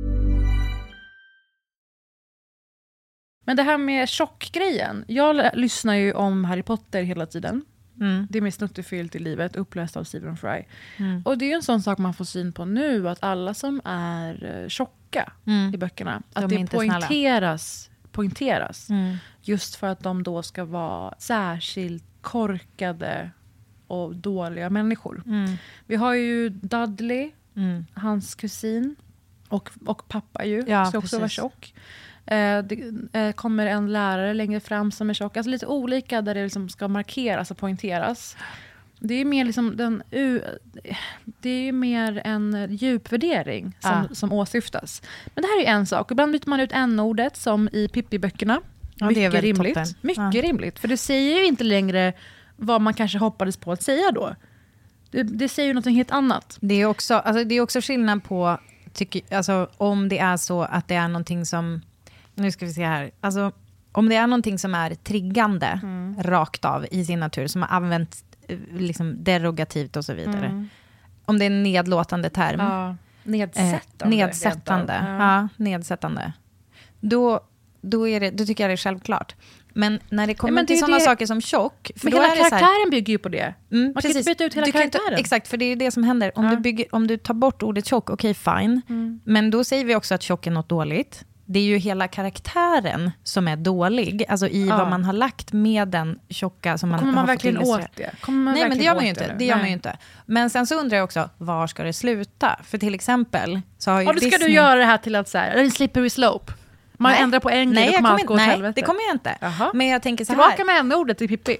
Men det här med chockgrejen. Jag l- lyssnar ju om Harry Potter hela tiden. Mm. Det är mest snuttefyllt i livet, uppläst av Stephen Fry. Mm. Och det är ju en sån sak man får syn på nu, att alla som är tjocka mm. i böckerna, att de det poängteras, poängteras mm. just för att de då ska vara särskilt korkade och dåliga människor. Mm. Vi har ju Dudley, mm. hans kusin, och, och pappa ju, ja, ska också precis. Vara tjock. Eh, det eh, kommer en lärare längre fram som är tjock. Alltså lite olika där det liksom ska markeras och poängteras. Det är mer liksom den, uh, det är ju mer en djupvärdering som, ja. som åsyftas. Men det här är ju en sak. Ibland byter man ut n-ordet som i Pippi-böckerna. Ja, mycket det är rimligt. Toppen. Mycket ja. rimligt. För det säger ju inte längre vad man kanske hoppades på att säga då. Det, det säger ju något helt annat. Det är också, alltså det är också skillnad på tycker, alltså, om det är så att det är någonting som, nu ska vi se här, alltså om det är någonting som är triggande mm. rakt av i sin natur, som har använt liksom derogativt och så vidare. Mm. Om det är en nedlåtande term. Ja. Nedsättande. Eh, nedsättande. Ja. ja, nedsättande. Då, då, är det, då tycker jag det är självklart. Men när det kommer ja, till sådana det... saker som tjock. För men då hela är det karaktären så här, bygger ju på det. Mm, man precis. Kan inte byta ut hela du karaktären. Inte, exakt, för det är det som händer. Om, ja. du, bygger, om du tar bort ordet tjock, okej, okay, fine. Mm. Men då säger vi också att tjock är något dåligt. Det är ju hela karaktären som är dålig. Alltså i ja. vad man har lagt med den tjocka som man kommer man har verkligen fått åt det? Kommer man Nej, men det gör man ju inte. Det gör man ju inte. Men sen så undrar jag också, var ska det sluta? För till exempel så har ju ja, då ska Disney... du göra det här till att så här, en slippery slope. Man nej. ändrar på en grej och kommer allt gå åt helvete. Nej, det kommer jag inte. Jaha. Men jag tänker så här. Tillbaka med n-ordet till Pippi.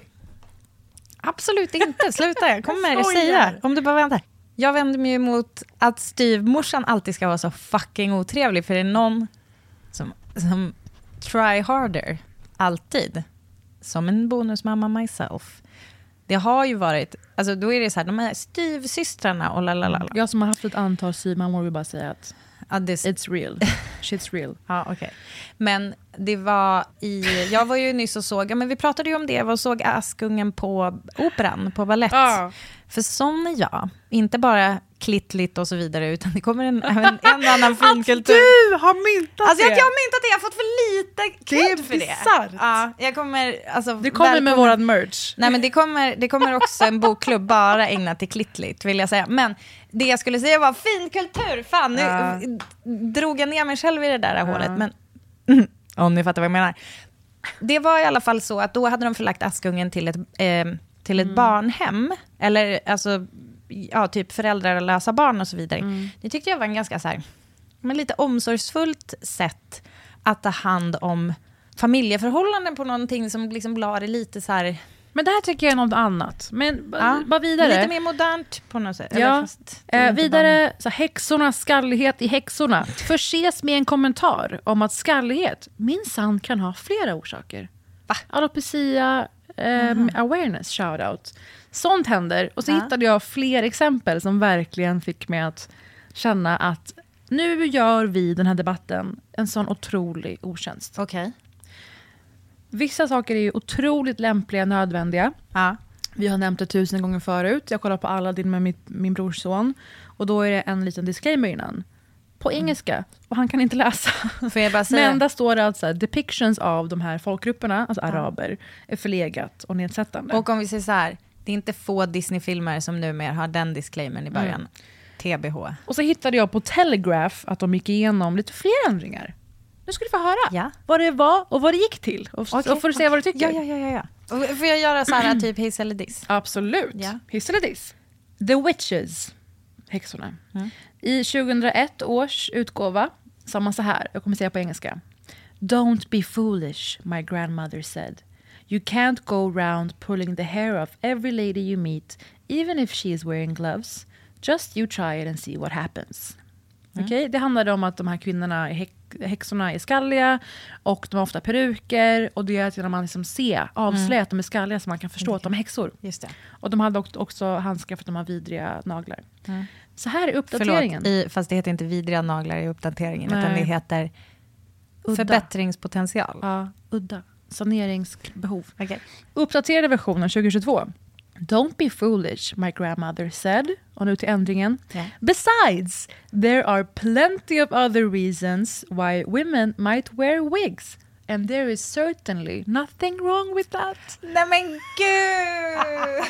Absolut inte. Sluta, jag kommer jag säga. Om du bara väntar. Jag vänder mig emot att styvmorsan alltid ska vara så fucking otrevlig. För det är någon som, som try harder. Alltid. Som en bonusmamma myself. Det har ju varit, alltså då är det så här, de här styvsystrarna och lalalala. Jag som har haft ett antal styvmammor vill bara säga att Uh, this... it's real. Shit's real. Ja, okej. Okay. Men det var i... Jag var ju nyss och såg... Ja, men vi pratade ju om det. Jag var och såg Askungen på operan, på ballett. Ah. För sån är jag. Inte bara klittligt och så vidare, utan det kommer en, en, en annan filmkultur. Att du har myntat alltså, det! Alltså jag har myntat det. Jag har fått för lite cred för det. Det är bizarrt. Ja, jag kommer... Alltså, det kommer välkommen. Med våran merch. Nej, men det kommer, det kommer också en bokklubb bara ägnat till klittligt, vill jag säga. Men det jag skulle säga var fin kultur. Fan, nu ja. drog jag ner mig själv i det där ja. hålet. Men om ni fattar vad jag menar. Det var i alla fall så att då hade de förlagt Askungen till ett, eh, till ett mm. barnhem. Eller alltså, ja, typ föräldralösa barn och så vidare. Mm. Det tyckte jag var en ganska så här, men lite omsorgsfullt sätt att ta hand om familjeförhållanden på någonting som liksom la det lite så här... Men det här tycker jag är något annat. Men ja, bara vidare. Lite mer modernt på något sätt. Ja. Eller fast eh, vidare, så häxornas skallighet i häxorna förses med en kommentar om att skallighet minsann kan ha flera orsaker. Va? Alopecia, eh, awareness, shoutout. Sånt händer. Och så ja. hittade jag fler exempel som verkligen fick mig att känna att nu gör vi den här debatten en sån otrolig otjänst. Okej. Okay. Vissa saker är ju otroligt lämpliga och nödvändiga. Ja. Vi har nämnt det tusen gånger förut. Jag kollar på Aladdin med mitt, min brors son. Och då är det en liten disclaimer innan. På mm. engelska. Och han kan inte läsa. Får jag bara säga? Men där står det alltså depictions av de här folkgrupperna, alltså ja. araber, är förlegat och nedsättande. Och om vi säger så här, det är inte få Disney-filmer som numera har den disclaimern i början. Mm. T B H. Och så hittade jag på Telegraph att de gick igenom lite fler ändringar. Nu ska du få höra Ja. vad det var och vad det gick till. Och, Okay. och får du säga vad du tycker? Ja, ja, ja, ja. Och får jag göra så här typ hiss eller diss? Absolut. Ja. Hiss eller diss? The Witches, häxorna. Mm. I tjugohundraett års utgåva sa man så här, jag kommer säga på engelska. Don't be foolish, my grandmother said. You can't go around pulling the hair off every lady you meet, even if she is wearing gloves. Just you try it and see what happens. Mm. Okay? Det handlade om att de här kvinnorna, häx- häxorna är skalliga och de har ofta peruker, och det är att när man liksom ser, avslöjar mm. att de är skalliga så man kan förstå mm. att de är häxor. Just det. Och de hade också handskar för att de har vidriga naglar. Mm. Så här är uppdateringen. Förlåt, i, fast det heter inte vidriga naglar i uppdateringen. Nej. Utan det heter udda. Förbättringspotential. Ja, udda. Saneringsbehov. Okay. Uppdaterade versionen tjugohundratjugotvå. Don't be foolish, my grandmother said. Och nu till ändringen. Yeah. Besides, there are plenty of other reasons why women might wear wigs. And there is certainly nothing wrong with that. Nej men gud!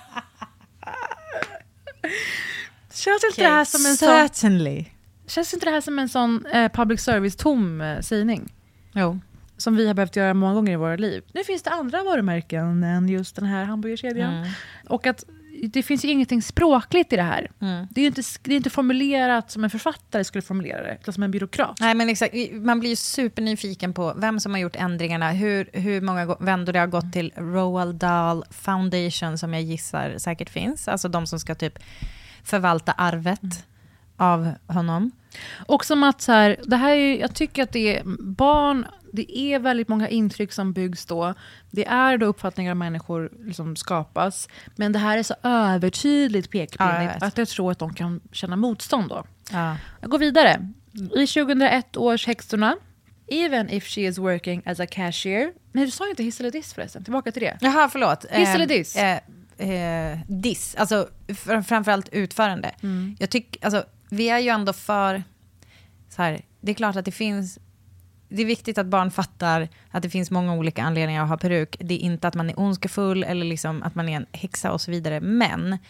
Känns inte okay. det här som en certainly. sån... Känns inte det här som en sån eh, public service tom eh, sägning? Jo. Som vi har behövt göra många gånger i våra liv. Nu finns det andra varumärken än just den här hamburgerkedjan. Mm. Och att det finns ju ingenting språkligt i det här. Mm. Det är ju inte, det är inte formulerat som en författare skulle formulera det, utan som en byråkrat. Nej, men exakt. Man blir ju supernyfiken på vem som har gjort ändringarna. Hur, hur många vändor det har gått till Roald Dahl Foundation, som jag gissar säkert finns. Alltså de som ska typ förvalta arvet mm. av honom. Och som att så här, det här är, jag tycker att det är barn, det är väldigt många intryck som byggs då. Det är då uppfattningar av människor liksom skapas. Men det här är så övertydligt pekpinnigt ja, att jag tror att de kan känna motstånd då. Ja. Jag går vidare. I tjugohundraett års häxorna, even if she is working as a cashier. Men du sa inte hiss eller diss förresten. Tillbaka till det. Jaha, förlåt. Hiss eller diss? Eh, eh, diss. Alltså fr- framförallt utförande. Mm. Jag tycker, alltså vi är ju ändå för så här, det är klart att det finns, det är viktigt att barn fattar att det finns många olika anledningar att ha peruk. Det är inte att man är ondskefull eller liksom att man är en häxa och så vidare, men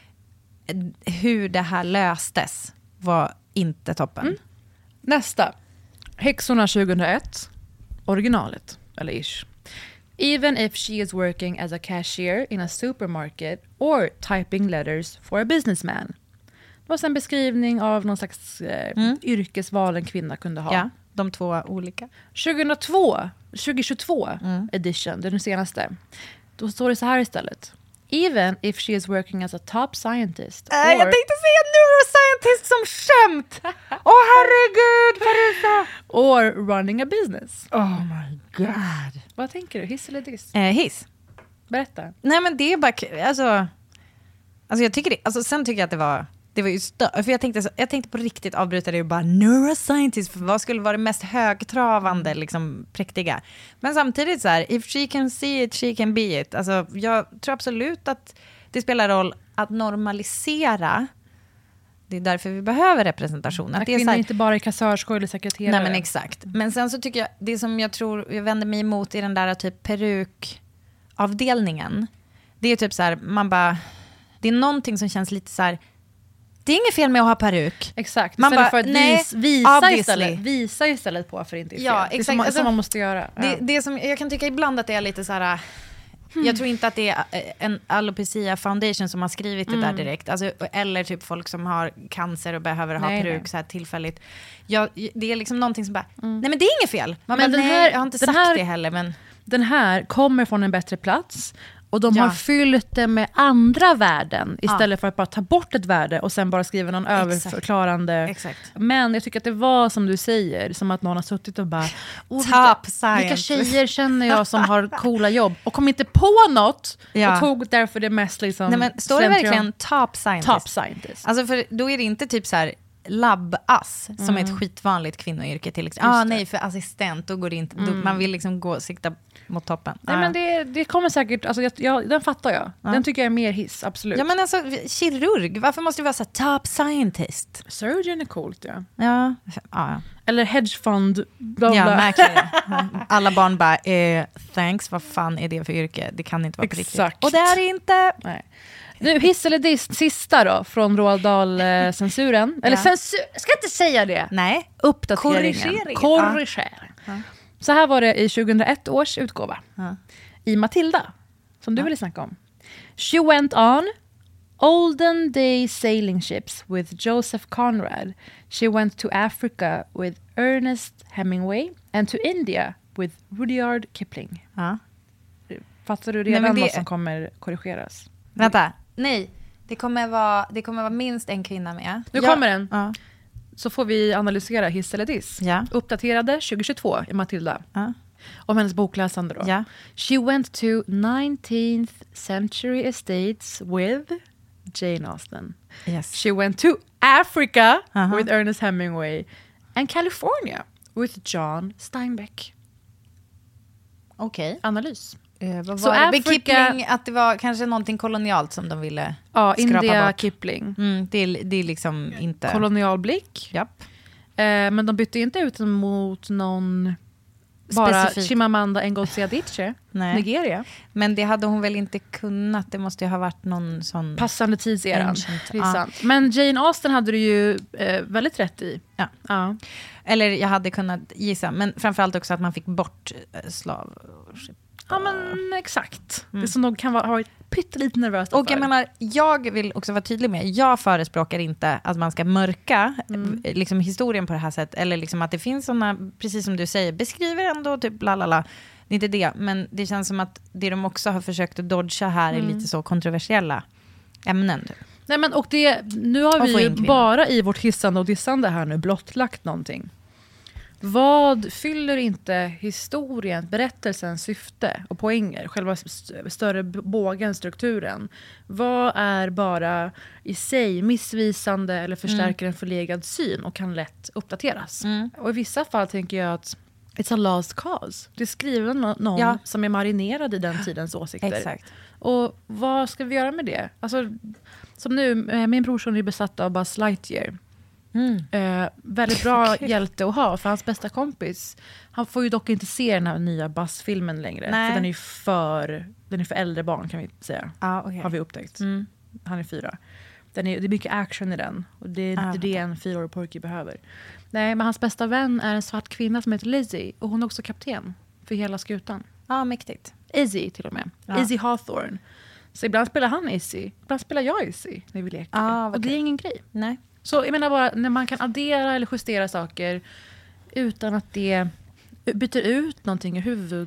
hur det här löstes var inte toppen. Mm. Nästa. Häxorna tjugohundraett. Originalet, eller ish. Even if she is working as a cashier in a supermarket or typing letters for a businessman. Det var en beskrivning av någon slags eh, mm. yrkesval en kvinna kunde ha. Ja, de två olika. tjugohundratvå, tjugohundratjugotvå mm. edition, den senaste. Då står det så här istället. Even if she is working as a top scientist. Äh, or... Jag tänkte säga neuroscientist som skämt. Åh oh, herregud, Parisa. Or running a business. Oh my god. Vad tänker du? Hiss eller diss? Eh, hiss. Berätta. Nej men det är bara, alltså, alltså jag tycker det, alltså sen tycker jag att det var, det var ju stö- för jag tänkte, jag tänkte på riktigt avbryta det och bara neuroscientist, för vad skulle vara det mest högtravande, liksom präktiga. Men samtidigt så här, if she can see it, she can be it. Alltså jag tror absolut att det spelar roll att normalisera. Det är därför vi behöver representation. Att det är så här, inte bara kassörskor eller sekreterare. Nej men exakt. Men sen så tycker jag, det som jag tror jag vänder mig emot i den där typ perukavdelningen, det är typ så här, man bara, det är någonting som känns lite så här, det är inget fel med att ha peruk. Exakt. Man istället bara, för att nej, vis, visa, istället, visa istället på för det inte är fel. Ja, exakt. Det är som, alltså, som man måste göra. Ja. Det, det som, jag kan tycka ibland att det är lite så här, hmm. jag tror inte att det är en alopecia foundation som har skrivit det mm. där direkt. Alltså, eller typ folk som har cancer och behöver ha nej, peruk nej. Så här tillfälligt. Jag, det är liksom någonting som bara, mm. nej men det är inget fel. Man men bara, den här, jag har inte sagt här, det heller. Men... Den här kommer från en bättre plats. Och de ja. har fyllt det med andra värden istället ja. för att bara ta bort ett värde och sen bara skriva någon Exakt. överförklarande. Exakt. Men jag tycker att det var som du säger, som att någon har suttit och bara oh, vilka, vilka tjejer känner jag som har coola jobb och kom inte på något ja. och tog därför det mest liksom. Nej, men står det verkligen top scientist? Top scientist. Alltså för då är det inte typ så här labb-ass som mm. är ett skitvanligt kvinnoyrke till exempel. Ah, nej, för assistent, då går det inte. Mm. Då, man vill liksom gå sikta mot toppen. Nej, ah. men det, det kommer säkert, alltså jag, jag, den fattar jag. Ah. Den tycker jag är mer hiss, absolut. Ja, men alltså, kirurg, varför måste det vara så här, top scientist? Surgeon är coolt, ja. Ja, ja. Eller hedgefond. Ja, märkligt. Alla barn bara, eh, thanks, vad fan är det för yrke? Det kan inte vara på Exakt. riktigt. Och det är det inte. Nej. Nu hiss eller diss, sista då från Roald Dahl-censuren. Eller Ja. censur, jag ska inte säga det. Nej. Uppdateringen. Korrigering. Korrigering. Ja. Så här var det i tjugohundraett års utgåva. Ja. I Matilda, som du ville snacka om. She went on olden day sailing ships with Joseph Conrad. She went to Africa with Ernest Hemingway and to India with Rudyard Kipling. Ja. Fattar du redan Nej, men det- vad som kommer korrigeras? Vänta. Nej. Det kommer, vara, det kommer vara minst en kvinna med. Nu Jag- kommer den. Ja. Så får vi analysera hiss eller diss. Ja. Uppdaterade tjugohundratjugotvå i Matilda. Ja. Om hennes bokläsande då. Ja. She went to nineteenth century estates with Jane Austen. Yes. She went to Africa Uh-huh. with Ernest Hemingway. And California with John Steinbeck. Okej. Analys. Eh, vad Så var det? Afrika- Kipling, att det var kanske någonting kolonialt som de ville Ja, skrapa India bort. Kipling. Mm, det, är, det är liksom inte... Kolonialblick. Japp. Eh, men de bytte inte ut den mot någon... Bara Specifik. Chimamanda Ngozi Adichie. Nej. Nigeria. Men det hade hon väl inte kunnat. Det måste ju ha varit någon sån... Passande tidseran. Ancient, Det är ja. sant. Men Jane Austen hade du ju eh, väldigt rätt i. Ja. Ja. Eller jag hade kunnat gissa. Men framförallt också att man fick bort eh, slav... Ja, men exakt. Det som nog kan vara, ha varit pyttelite nervöst Och för. jag menar, jag vill också vara tydlig med, jag förespråkar inte att man ska mörka Mm. eh, liksom, historien på det här sättet. Eller liksom att det finns sådana, precis som du säger, beskriver ändå typ lalala. Det är inte det, men det känns som att det de också har försökt att dodga här är lite så kontroversiella ämnen. Typ. Nej, men och det, nu har Och få vi ju in kvinnor. bara i vårt hissande och dissande här nu blottlagt någonting. Vad fyller inte historien, berättelsens syfte och poänger, själva st- större b- bågen, strukturen? Vad är bara i sig missvisande eller förstärker en förlegad syn och kan lätt uppdateras? Mm. Och i vissa fall tänker jag att it's a lost cause. Det skriver nå- någon Ja. som är marinerad i den tidens åsikter. Exakt. Och vad ska vi göra med det? Alltså, som nu, eh, min brorson är besatt av Buzz Lightyear. Mm. Eh, väldigt bra hjälte att ha, för hans bästa kompis. Han får ju dock inte se den här nya Buzz-filmen längre. Nej. För den är ju för, den är för äldre barn, kan vi säga. Ja, okej. Har vi upptäckt. Mm. Han är fyra. Den är, det är mycket action i den. Och det är Ah, inte det en fyraårig pojke behöver. Nej, men hans bästa vän är en svart kvinna som heter Lizzie. Och hon är också kapten för hela skutan. Ja, mäktigt. Izzy till och med. Ja. Izzy Hawthorne. Så ibland spelar han Izzy. Ibland spelar jag Izzy när vi leker. Ah, vad och det är kul. ingen grej. Nej. Så jag menar bara, när man kan addera eller justera saker utan att det byter ut någonting i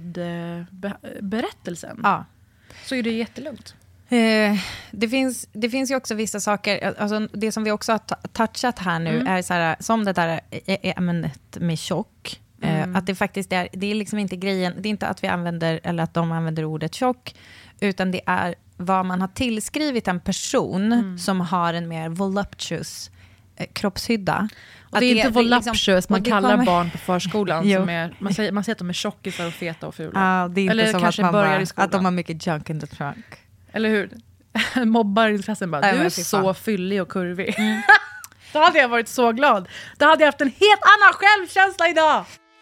huvudberättelsen, Ja. så är det jättelugnt. Eh, det, finns, det finns ju också vissa saker, alltså det som vi också har ta- touchat här nu är så här, som det där ä- ämnet med tjock. Eh, att det faktiskt är, det är liksom inte grejen, det är inte att vi använder, eller att de använder ordet tjock, utan det är vad man har tillskrivit en person som har en mer voluptuous eh, kroppshydda. Och Att det är inte voluptuous liksom- man och det kallar kommer- barn på förskolan. Jo. Som är, man, säger, man säger att de är tjockisar och feta och fula. Ja, det är inte Eller som kanske att, man börjar bara, i skolan. att de har mycket junk in the trunk. Eller hur? Mobbar i klassen bara, Nej, du men är fy så fan. fyllig och kurvig. Då hade jag varit så glad. Då hade jag haft en helt annan självkänsla idag.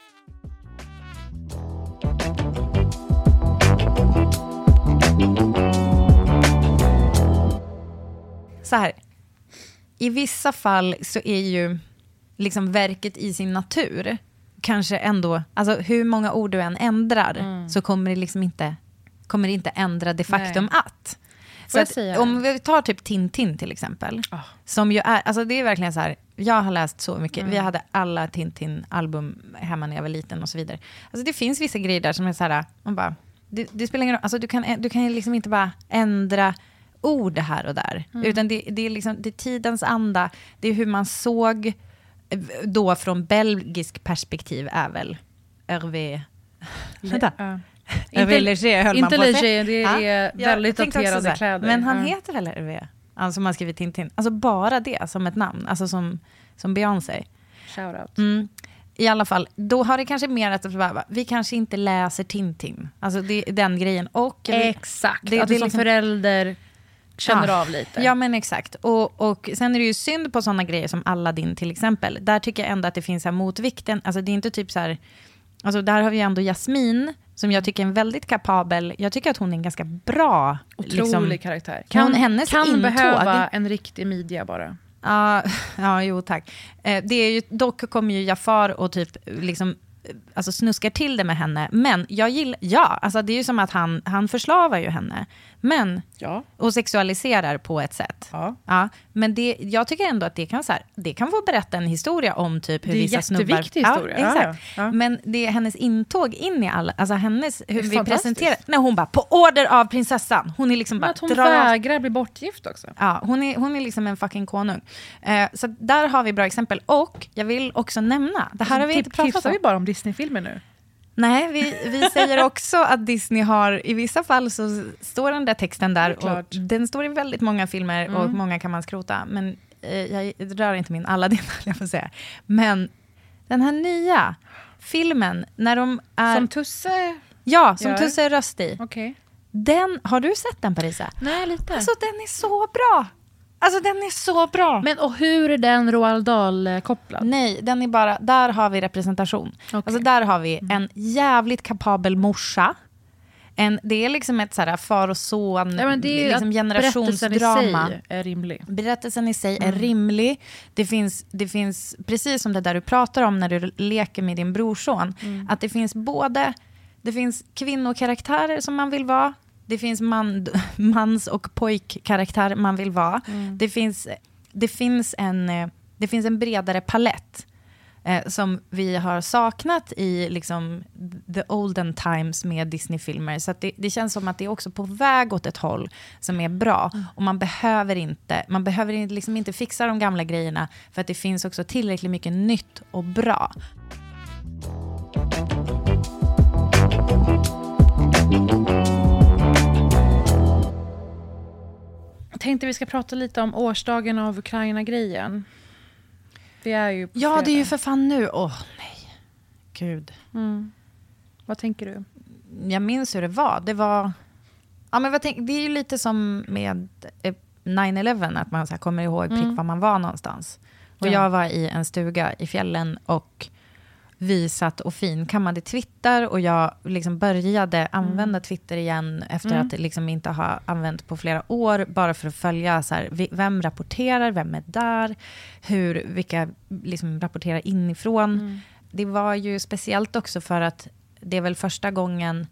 Så här, i vissa fall så är ju liksom verket i sin natur kanske ändå, alltså hur många ord du än ändrar så kommer det liksom inte, kommer det inte ändra det faktum Nej. att. Får Så jag att säga? om vi tar typ Tintin till exempel, Ah. som ju är, alltså det är verkligen så här, jag har läst så mycket, vi hade alla Tintin-album hemma när jag var liten och så vidare. Alltså det finns vissa grejer där som är så här, man bara, det, det spelar ingen roll, alltså du kan, du kan ju liksom inte bara ändra ord här och där, utan det, det är liksom, det är tidens anda, det är hur man såg eh, då från belgisk perspektiv är väl Hervé, vänta, Ja. Hervé Léger höll man inte på att Léger, säga. det Ja, är ja, väldigt jag tänkte också daterade så här, kläder. men han Ja. heter väl Hervé? Alltså man skriver Tintin. Alltså bara det som ett namn. Alltså som, som Beyoncé. Shoutout. Mm. I alla fall, då har det kanske mer att bara, vi kanske inte läser Tintin. Alltså det är den grejen. Och vi, Exakt, det- att det du är som liksom- förälder känner Ja. av lite. Ja, men exakt. Och, och sen är det ju synd på sådana grejer som Aladdin till exempel. Där tycker jag ändå att det finns här motvikten. Alltså det är inte typ så här, alltså där har vi ändå Jasmin som jag tycker är en väldigt kapabel, jag tycker att hon är en ganska bra... Otrolig liksom, karaktär. Kan, hon, hennes kan intåg, behöva en riktig midja bara. Uh, ja, jo tack. Uh, det är ju, dock kommer ju Jafar och typ liksom alltså snuskar till det med henne. Men jag gillar, ja, alltså det är ju som att han, han förslavar ju henne. Men, ja. Och sexualiserar på ett sätt. Ja. Ja, men det, jag tycker ändå att det kan, så här, det kan få berätta en historia om typ hur vissa snubbar... Det är en jätteviktig historia. Ja, exakt. Ja, ja. Men det är hennes intåg in i alla, alltså hennes, hur vi presenterar, när hon bara, på order av prinsessan. Hon är liksom bara... Att hon drar, vägrar bli bortgift också. Ja, hon är, hon är liksom en fucking konung. Uh, så där har vi bra exempel. Och jag vill också nämna, det här alltså, har vi inte pratat om. Tipsar vi bara om Disney-filmer nu? Nej, vi, vi säger också att Disney har, i vissa fall så står den där texten där och den står i väldigt många filmer mm. och många kan man skrota, men eh, jag rör inte min Aladdin, jag får säga. Men den här nya filmen, när de är... Som Tusse? Ja, som gör. Tusse är röst i. Okay. Den, har du sett den, Parisa? Nej, lite. Alltså den är så bra! Alltså den är så bra. Men och hur är den Roald Dahl-kopplad? Nej, den är bara, där har vi representation. Okay. Alltså där har vi en jävligt kapabel morsa. En, det är liksom ett så här far och son, ja, men det är liksom generationsdrama. Berättelsen i sig är rimlig. Berättelsen i sig mm. är rimlig. Det finns, det finns, precis som det där du pratar om när du leker med din brorson, mm. att det finns både, det finns kvinnokaraktärer som man vill vara. Det finns man, mans- och pojkkaraktär man vill vara. Mm. Det, finns, det, finns en, det finns en bredare palett eh, som vi har saknat i liksom, the olden times med Disney-filmer. Så att det, det känns som att det är också på väg åt ett håll som är bra. Mm. Och man behöver inte, man behöver liksom inte fixa de gamla grejerna för att det finns också tillräckligt mycket nytt och bra. Jag tänkte vi ska prata lite om årsdagen av Ukraina-grejen. Vi är ju på Ja, fredag. det är ju för fan nu. Åh, oh, nej. Gud. Mm. Vad tänker du? Jag minns hur det var. Det var... Ja, men vad tänk... Det är ju lite som med nine eleven, att man så här kommer ihåg prick mm. var man var någonstans. Och ja. Jag var i en stuga i fjällen och vi satt och finkammade Twitter och jag liksom började använda mm. Twitter igen efter mm. att liksom inte ha använt på flera år, bara för att följa så här, vem rapporterar, vem är där, hur, vilka liksom rapporterar inifrån. Mm. Det var ju speciellt också för att det är väl första gången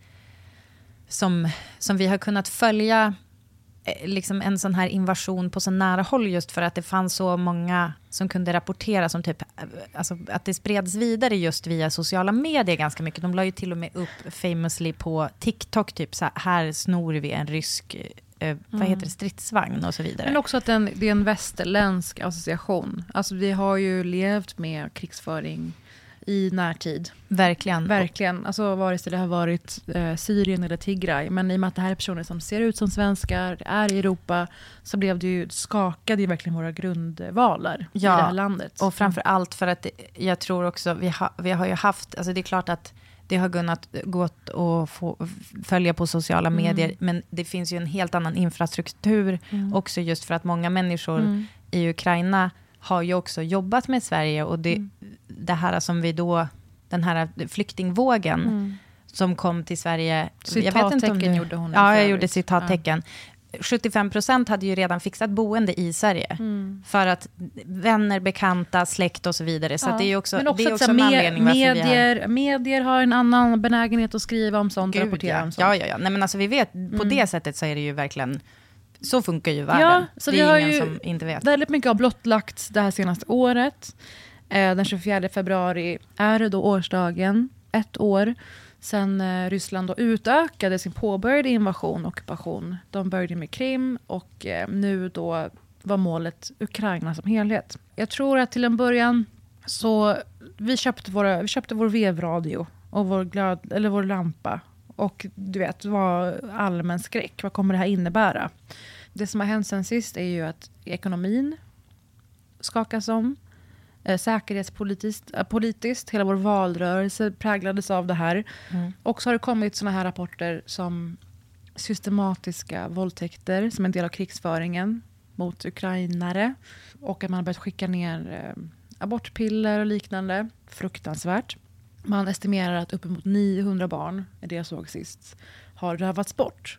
som, som vi har kunnat följa liksom en sån här invasion på så nära håll, just för att det fanns så många som kunde rapportera, som typ, alltså att det spreds vidare just via sociala medier ganska mycket. De la ju till och med upp famously på TikTok typ så här, här snor vi en rysk eh, vad heter det, stridsvagn och så vidare. Men också att den, det är en västerländsk association. Alltså vi har ju levt med krigsföring i närtid. Verkligen. Verkligen. Alltså vare sig det har varit eh, Syrien eller Tigray. Men i och med att det här är personer som ser ut som svenskar, är i Europa, så blev det ju, skakade ju verkligen våra grundvalar ja, i det här landet. Och framför allt för att jag tror också, vi, ha, vi har ju haft, alltså det är klart att det har kunnat gått och få följa på sociala medier, mm. men det finns ju en helt annan infrastruktur mm. också, just för att många människor mm. i Ukraina har ju också jobbat med Sverige, och det, mm. det här som vi då, den här flyktingvågen mm. som kom till Sverige. Citattecken jag vet inte om du, gjorde hon. Ja, jag gjorde citattecken. Ja. sjuttiofem procent hade ju redan fixat boende i Sverige. Mm. För att vänner, bekanta, släkt och så vidare. Så ja. att det är också, men också, det är också en anledning varför medier, vi har... medier har en annan benägenhet att skriva om sånt, Gud, rapportera ja. om sånt. Ja, ja, ja. Nej, men alltså vi vet, på mm. det sättet så är det ju verkligen... Så funkar ju världen. Ja, så det vi är har ingen ju som inte vet. Väldigt mycket har blottlagts det här senaste året. Eh, den tjugofjärde februari är det då årsdagen, ett år sedan eh, Ryssland då utökade sin påbörjade invasion och ockupation. De började med Krim och eh, nu då var målet Ukraina som helhet. Jag tror att till en början så vi köpte, våra, vi köpte vår vevradio och vår, glöd, eller vår lampa. Och du vet, det var allmän skräck. Vad kommer det här innebära? Det som har hänt sen sist är ju att ekonomin skakas om. Eh, säkerhetspolitiskt, eh, politiskt, hela vår valrörelse präglades av det här. Mm. Och så har det kommit såna här rapporter som systematiska våldtäkter som en del av krigsföringen mot ukrainare. Och att man har börjat skicka ner eh, abortpiller och liknande. Fruktansvärt. Man estimerar att uppemot niohundra barn, är det jag såg sist, har rövats bort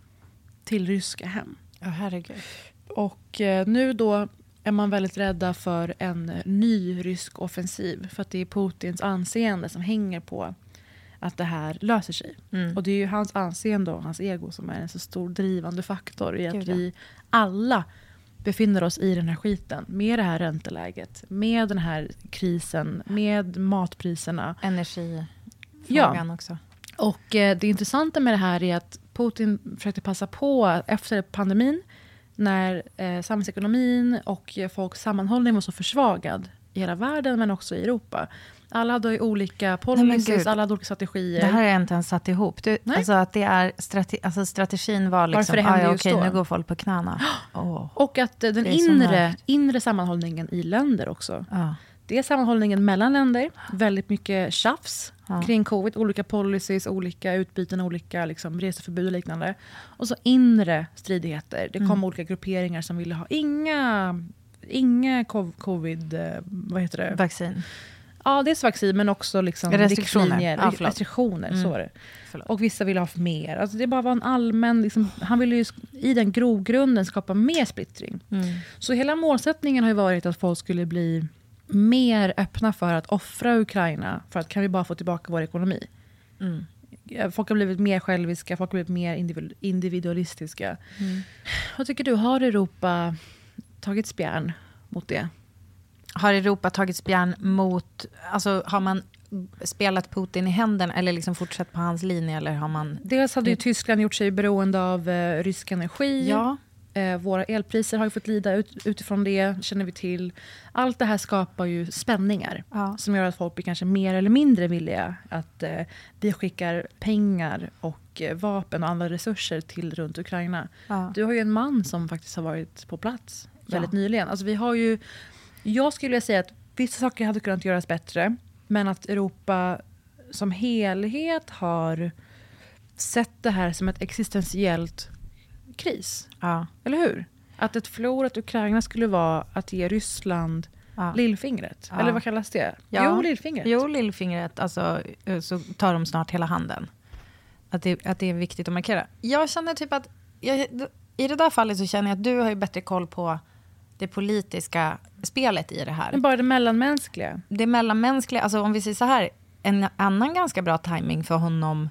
till ryska hem. Ja, herregud. Och eh, nu då är man väldigt rädda för en ny rysk offensiv. För att det är Putins anseende som hänger på att det här löser sig. Mm. Och det är ju hans anseende och hans ego som är en så stor drivande faktor i att Gud, ja. vi alla befinner oss i den här skiten. Med det här ränteläget, med den här krisen, med matpriserna. Energifrågan ja. också. Och eh, det intressanta med det här är att Putin försökte passa på efter pandemin när eh, samhällsekonomin och eh, folks sammanhållning var så försvagad i hela världen men också i Europa. Alla hade ju olika policies, alla hade olika strategier. Det här har jag inte ens satt ihop. Du, alltså att det är strate- alltså strategin var liksom, det hände ah, just okej, då. nu går folk på knäna. Oh. Och att eh, den inre, inre sammanhållningen i länder också. Ah. Det är sammanhållningen mellan länder. Väldigt mycket tjafs ah. kring covid. Olika policies, olika utbyten, olika liksom, reseförbud och liknande. Och så inre stridigheter. Det kom mm. olika grupperingar som ville ha inga, inga covid, vad heter det? Vaccin. Ja, dels vaccin men också liksom restriktioner. Ja, restriktioner mm. så var det. Förlåt. Och vissa ville ha mer. Alltså det bara var en allmän, liksom, han ville ju i den grogrunden skapa mer splittring. Mm. Så hela målsättningen har ju varit att folk skulle bli mer öppna för att offra Ukraina för att kan vi bara få tillbaka vår ekonomi. Mm. Folk har blivit mer själviska, folk har blivit mer individualistiska. Mm. Vad tycker du, har Europa tagit spjärn mot det? Har Europa tagit spjärn mot, alltså har man spelat Putin i händerna eller liksom fortsatt på hans linje eller har man... Dels hade ju Tyskland gjort sig beroende av eh, rysk energi. Ja. Eh, våra elpriser har ju fått lida ut, utifrån det, känner vi till. Allt det här skapar ju spänningar ja. som gör att folk blir kanske mer eller mindre villiga att eh, vi skickar pengar och eh, vapen och andra resurser till runt Ukraina. Ja. Du har ju en man som faktiskt har varit på plats väldigt ja. nyligen. Alltså vi har ju... Jag skulle säga att vissa saker hade kunnat göras bättre. Men att Europa som helhet har sett det här som ett existentiellt kris. Ja. Eller hur? Att ett förlorat Ukraina skulle vara att ge Ryssland ja. lillfingret. Ja. Eller vad kallas det? Ja. Jo, lillfingret. Jo, lillfingret. Alltså, så tar de snart hela handen. Att det, att det är viktigt att markera. Jag känner typ att... Jag, i det där fallet så känner jag att du har ju bättre koll på det politiska spelet i det här. Men bara det mellanmänskliga. Det mellanmänskliga, alltså om vi säger så här, en annan ganska bra timing för honom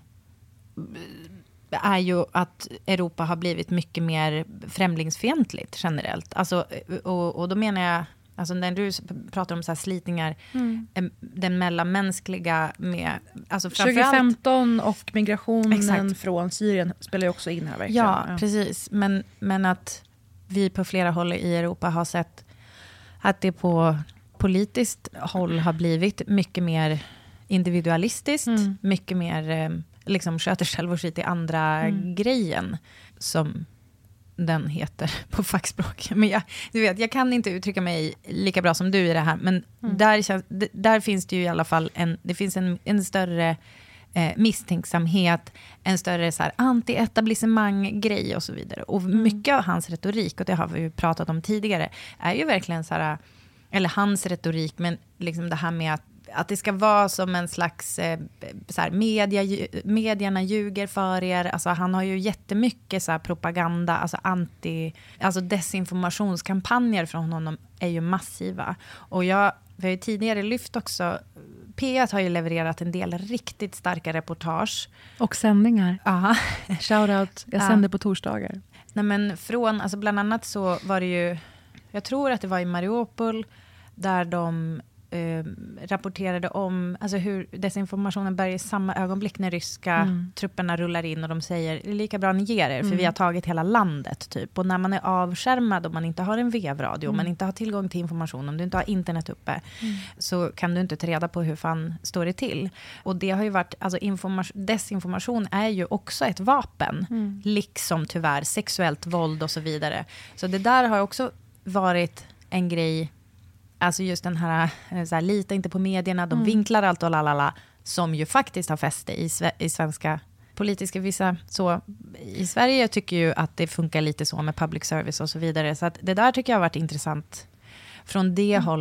är ju att Europa har blivit mycket mer främlingsfientligt generellt. Alltså, och, och då menar jag, alltså när du pratar om så här slitningar, mm. den mellanmänskliga med, alltså tjugo femton och migrationen exakt. Från Syrien spelar ju också in här verkligen. Ja, ja. precis. Men, men att vi på flera håll i Europa har sett att det på politiskt håll har blivit mycket mer individualistiskt. Mm. Mycket mer liksom sköter själv och skit i andra mm. grejen som den heter på fackspråk. Men jag, du vet, jag kan inte uttrycka mig lika bra som du i det här. Men mm. där, känns, där finns det ju i alla fall en, det finns en, en större eh, misstänksamhet, en större så här, anti-etablissemang-grej och så vidare. Och mm. mycket av hans retorik, och det har vi ju pratat om tidigare, är ju verkligen så här, eller hans retorik, men liksom det här med att att det ska vara som en slags eh, så här, media, medierna ljuger för er. Alltså, han har ju jättemycket så här, propaganda, alltså anti, alltså desinformationskampanjer från honom är ju massiva. Och jag vi har ju tidigare lyft också, P ett har ju levererat en del riktigt starka reportage. Och sändningar. Aha. Shoutout, jag sänder ja. på torsdagar. Nej, men från, alltså bland annat så var det ju, jag tror att det var i Mariupol där de Eh, rapporterade om alltså hur desinformationen börjar i samma ögonblick när ryska mm. trupperna rullar in och de säger, det är lika bra ni ger er, för mm. vi har tagit hela landet typ. Och när man är avskärmad och man inte har en vevradio, mm. man inte har tillgång till information, om du inte har internet uppe, mm. så kan du inte ta reda på hur fan står det till. Och det har ju varit, alltså information, desinformation är ju också ett vapen, mm. liksom tyvärr sexuellt våld och så vidare. Så det där har också varit en grej. Alltså just den här, så här lita inte på medierna, de mm. vinklar allt och lalala, som ju faktiskt har fäste i, i svenska politiska vissa så. I Sverige jag tycker ju att det funkar lite så med public service och så vidare. Så att det där tycker jag har varit intressant från det mm. hållet.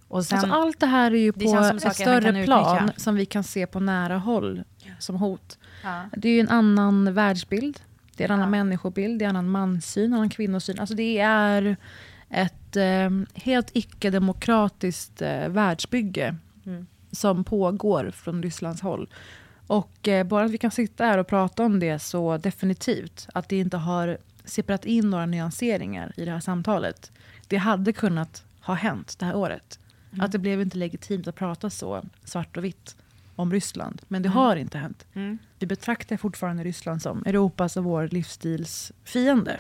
Och sen, alltså allt det här är ju på ett större plan utnyttja. som vi kan se på nära håll som hot. Ja. Det är ju en annan världsbild. Det är en ja. annan människobild. Det är en annan manssyn, en annan kvinnosyn. Alltså det är ett eh, helt icke-demokratiskt eh, världsbygge mm. som pågår från Rysslands håll. Och eh, bara att vi kan sitta här och prata om det så definitivt att det inte har sipprat in några nyanseringar i det här samtalet. Det hade kunnat ha hänt det här året. Mm. Att det blev inte legitimt att prata så svart och vitt om Ryssland. Men det mm. har inte hänt. Mm. Vi betraktar fortfarande Ryssland som Europas och vår livsstils fiende.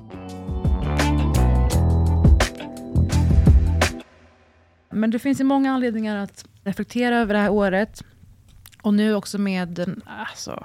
Men det finns ju många anledningar att reflektera över det här året. Och nu också med den alltså,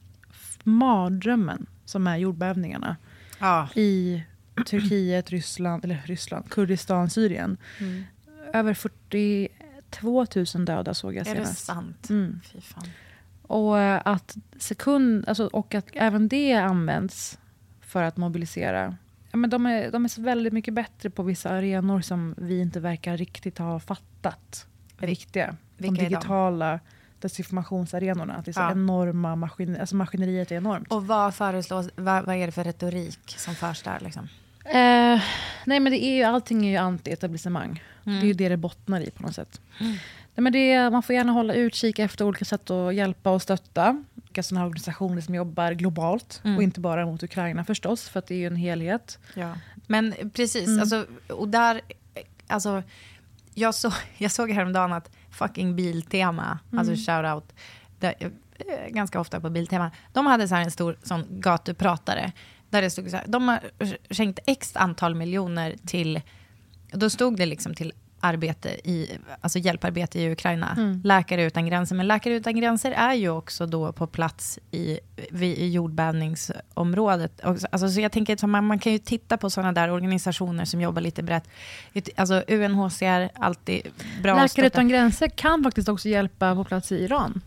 mardrömmen som är jordbävningarna. Ja. I Turkiet, Ryssland, eller Ryssland, Kurdistan, Syrien. Mm. Över fyrtiotvå tusen döda såg jag senast. Är det sant? Mm. Fy fan. Och att sekund, alltså, och att även det används för att mobilisera. Ja, men de är, de är så väldigt mycket bättre på vissa arenor som vi inte verkar riktigt ha fattat är viktiga. De digitala desinformationsarenorna. Att det är så ja. enorma maskin, alltså maskineriet är enormt. Och vad föreslås, vad, vad är det för retorik som förs där liksom? Eh, nej men det är ju, allting är ju anti-etablissemang. Mm. Det är ju det det bottnar i på något sätt. Mm. Nej, men det är, man får gärna hålla utkik efter olika sätt att hjälpa och stötta. Vilka sådana här organisationer som jobbar globalt. Mm. Och inte bara mot Ukraina förstås. För att det är ju en helhet. Ja. Men precis, mm. alltså, och där, alltså, jag, så, jag såg häromdagen att fucking Biltema, mm. alltså shoutout, där, ganska ofta på Biltema, de hade så här en stor sån gatupratare där det stod så här, de har skänkt x antal miljoner till, då stod det liksom till arbete i, alltså hjälparbete i Ukraina, mm. Läkare utan gränser, men Läkare utan gränser är ju också då på plats i, i jordbävningsområdet. Alltså, så jag tänker att man, man kan ju titta på sådana där organisationer som jobbar lite brett. Alltså U N H C R, alltid bra. Läkare utan gränser kan faktiskt också hjälpa på plats i Iran.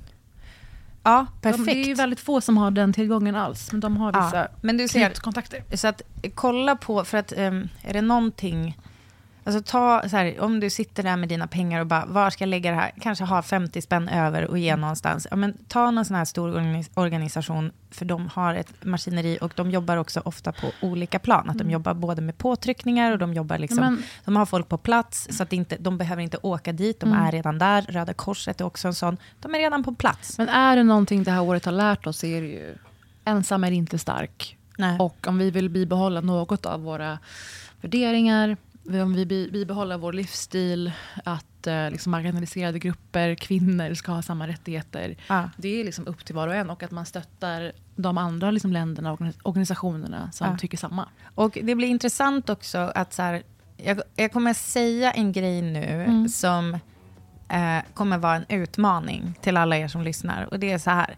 Ja, perfekt. De, det är ju väldigt få som har den tillgången alls, men de har vissa ja, men du ser, kontakter. Så att kolla på, för att um, är det någonting, alltså ta så här, om du sitter där med dina pengar och bara, var ska jag lägga det här? Kanske ha femtio spänn över och ge någonstans. Ja, men ta någon sån här stor organisation, för de har ett maskineri och de jobbar också ofta på olika plan. Att de mm. jobbar både med påtryckningar och de jobbar liksom, men, de har folk på plats så att inte, de behöver inte åka dit. De mm. är redan där. Röda Korset är också en sån. De är redan på plats. Men är det någonting det här året har lärt oss, är det ju ensam är inte stark. Nej. Och om vi vill bibehålla något av våra värderingar, om vi bibehåller vår livsstil, att eh, liksom marginaliserade grupper, kvinnor ska ha samma rättigheter. Ah. Det är liksom upp till var och en, och att man stöttar de andra liksom länderna och organisationerna som ah. tycker samma. Och det blir intressant också att så här, jag, jag kommer säga en grej nu mm. som eh, kommer vara en utmaning till alla er som lyssnar. Och det är så här: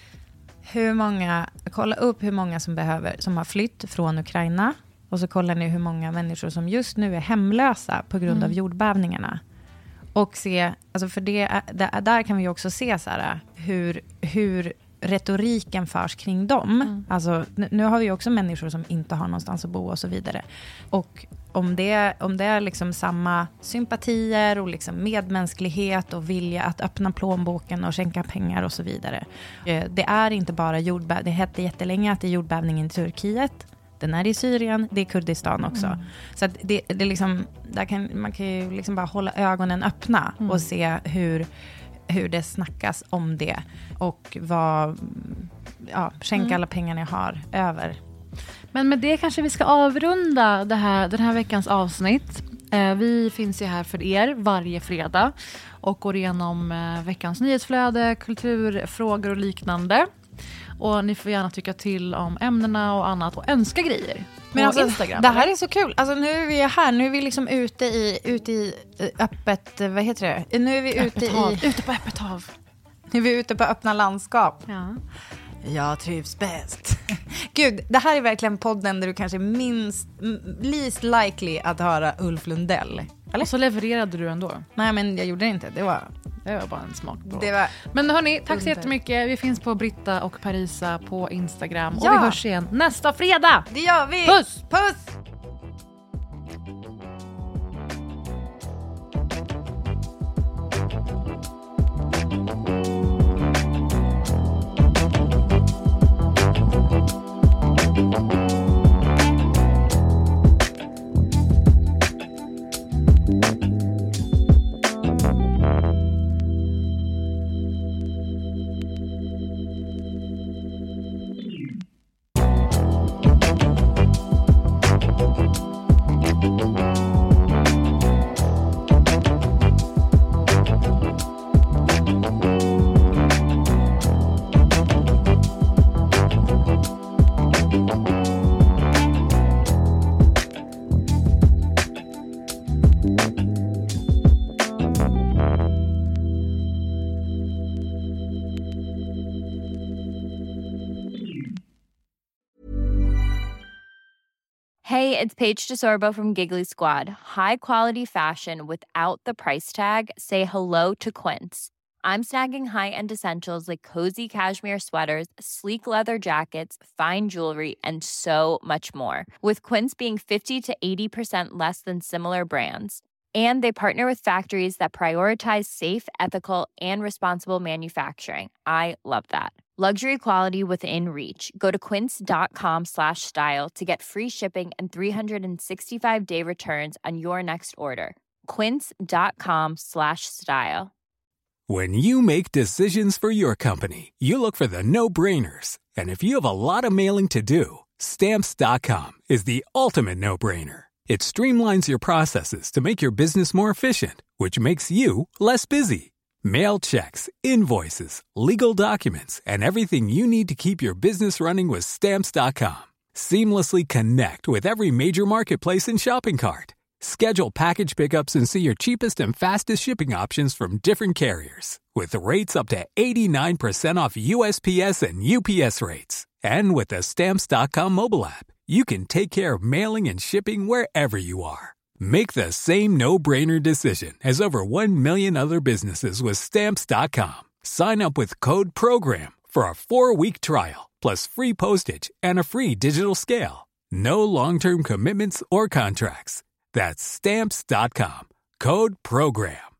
hur många, kolla upp hur många som behöver, som har flytt från Ukraina. Och så kollar ni hur många människor som just nu är hemlösa på grund mm. av jordbävningarna. Och se, alltså för det, där, där kan vi också se så här, hur, hur retoriken förs kring dem. Mm. Alltså, nu har vi också människor som inte har någonstans att bo och så vidare. Och om det, om det är liksom samma sympatier och liksom medmänsklighet och vilja att öppna plånboken och skänka pengar och så vidare. Det är inte bara jordbävning. Det hette jättelänge att det är jordbävningen i Turkiet. Den är i Syrien, det är Kurdistan också. Mm. Så att det, det liksom, där kan, man kan ju liksom bara hålla ögonen öppna mm. och se hur, hur det snackas om det. Och vad, ja, skänka mm. alla pengar ni har över. Men med det kanske vi ska avrunda det här, den här veckans avsnitt. Eh, vi finns ju här för er varje fredag och går igenom eh, veckans nyhetsflöde, kulturfrågor och liknande. Och ni får gärna tycka till om ämnena och annat och önska grejer på Men alltså, Instagram. Det här är så kul. Alltså nu är vi här, nu är vi liksom ute i, ute i öppet, vad heter det? Nu är vi ute i... Ute på öppet hav. Nu är vi ute på öppna landskap. Ja. Jag trivs bäst. Gud, det här är verkligen podden där du kanske är minst, least likely att höra Ulf Lundell. Eller? Och så levererade du ändå. Nej, men jag gjorde det inte. Det var... Det var bara en smak. Det var Men hörni, tack under. så jättemycket. Vi finns på Britta och Parisa på Instagram. Ja. Och vi hörs igen nästa fredag. Det gör vi. Puss! Puss! Hey, it's Paige DeSorbo from Giggly Squad. High quality fashion without the price tag. Say hello to Quince. I'm snagging high-end essentials like cozy cashmere sweaters, sleek leather jackets, fine jewelry, and so much more. With Quince being fifty to eighty percent less than similar brands. And they partner with factories that prioritize safe, ethical, and responsible manufacturing. I love that. Luxury quality within reach. Go to quince.com slash style to get free shipping and three sixty-five day returns on your next order. Quince.com slash style. When you make decisions for your company, you look for the no-brainers. And if you have a lot of mailing to do, Stamps dot com is the ultimate no-brainer. It streamlines your processes to make your business more efficient, which makes you less busy. Mail checks, invoices, legal documents, and everything you need to keep your business running with Stamps dot com. Seamlessly connect with every major marketplace and shopping cart. Schedule package pickups and see your cheapest and fastest shipping options from different carriers. With rates up to eighty-nine percent off U S P S and U P S rates. And with the Stamps dot com mobile app, you can take care of mailing and shipping wherever you are. Make the same no-brainer decision as over one million other businesses with Stamps dot com. Sign up with code PROGRAM for a four-week trial, plus free postage and a free digital scale. No long-term commitments or contracts. That's Stamps dot com. Code PROGRAM.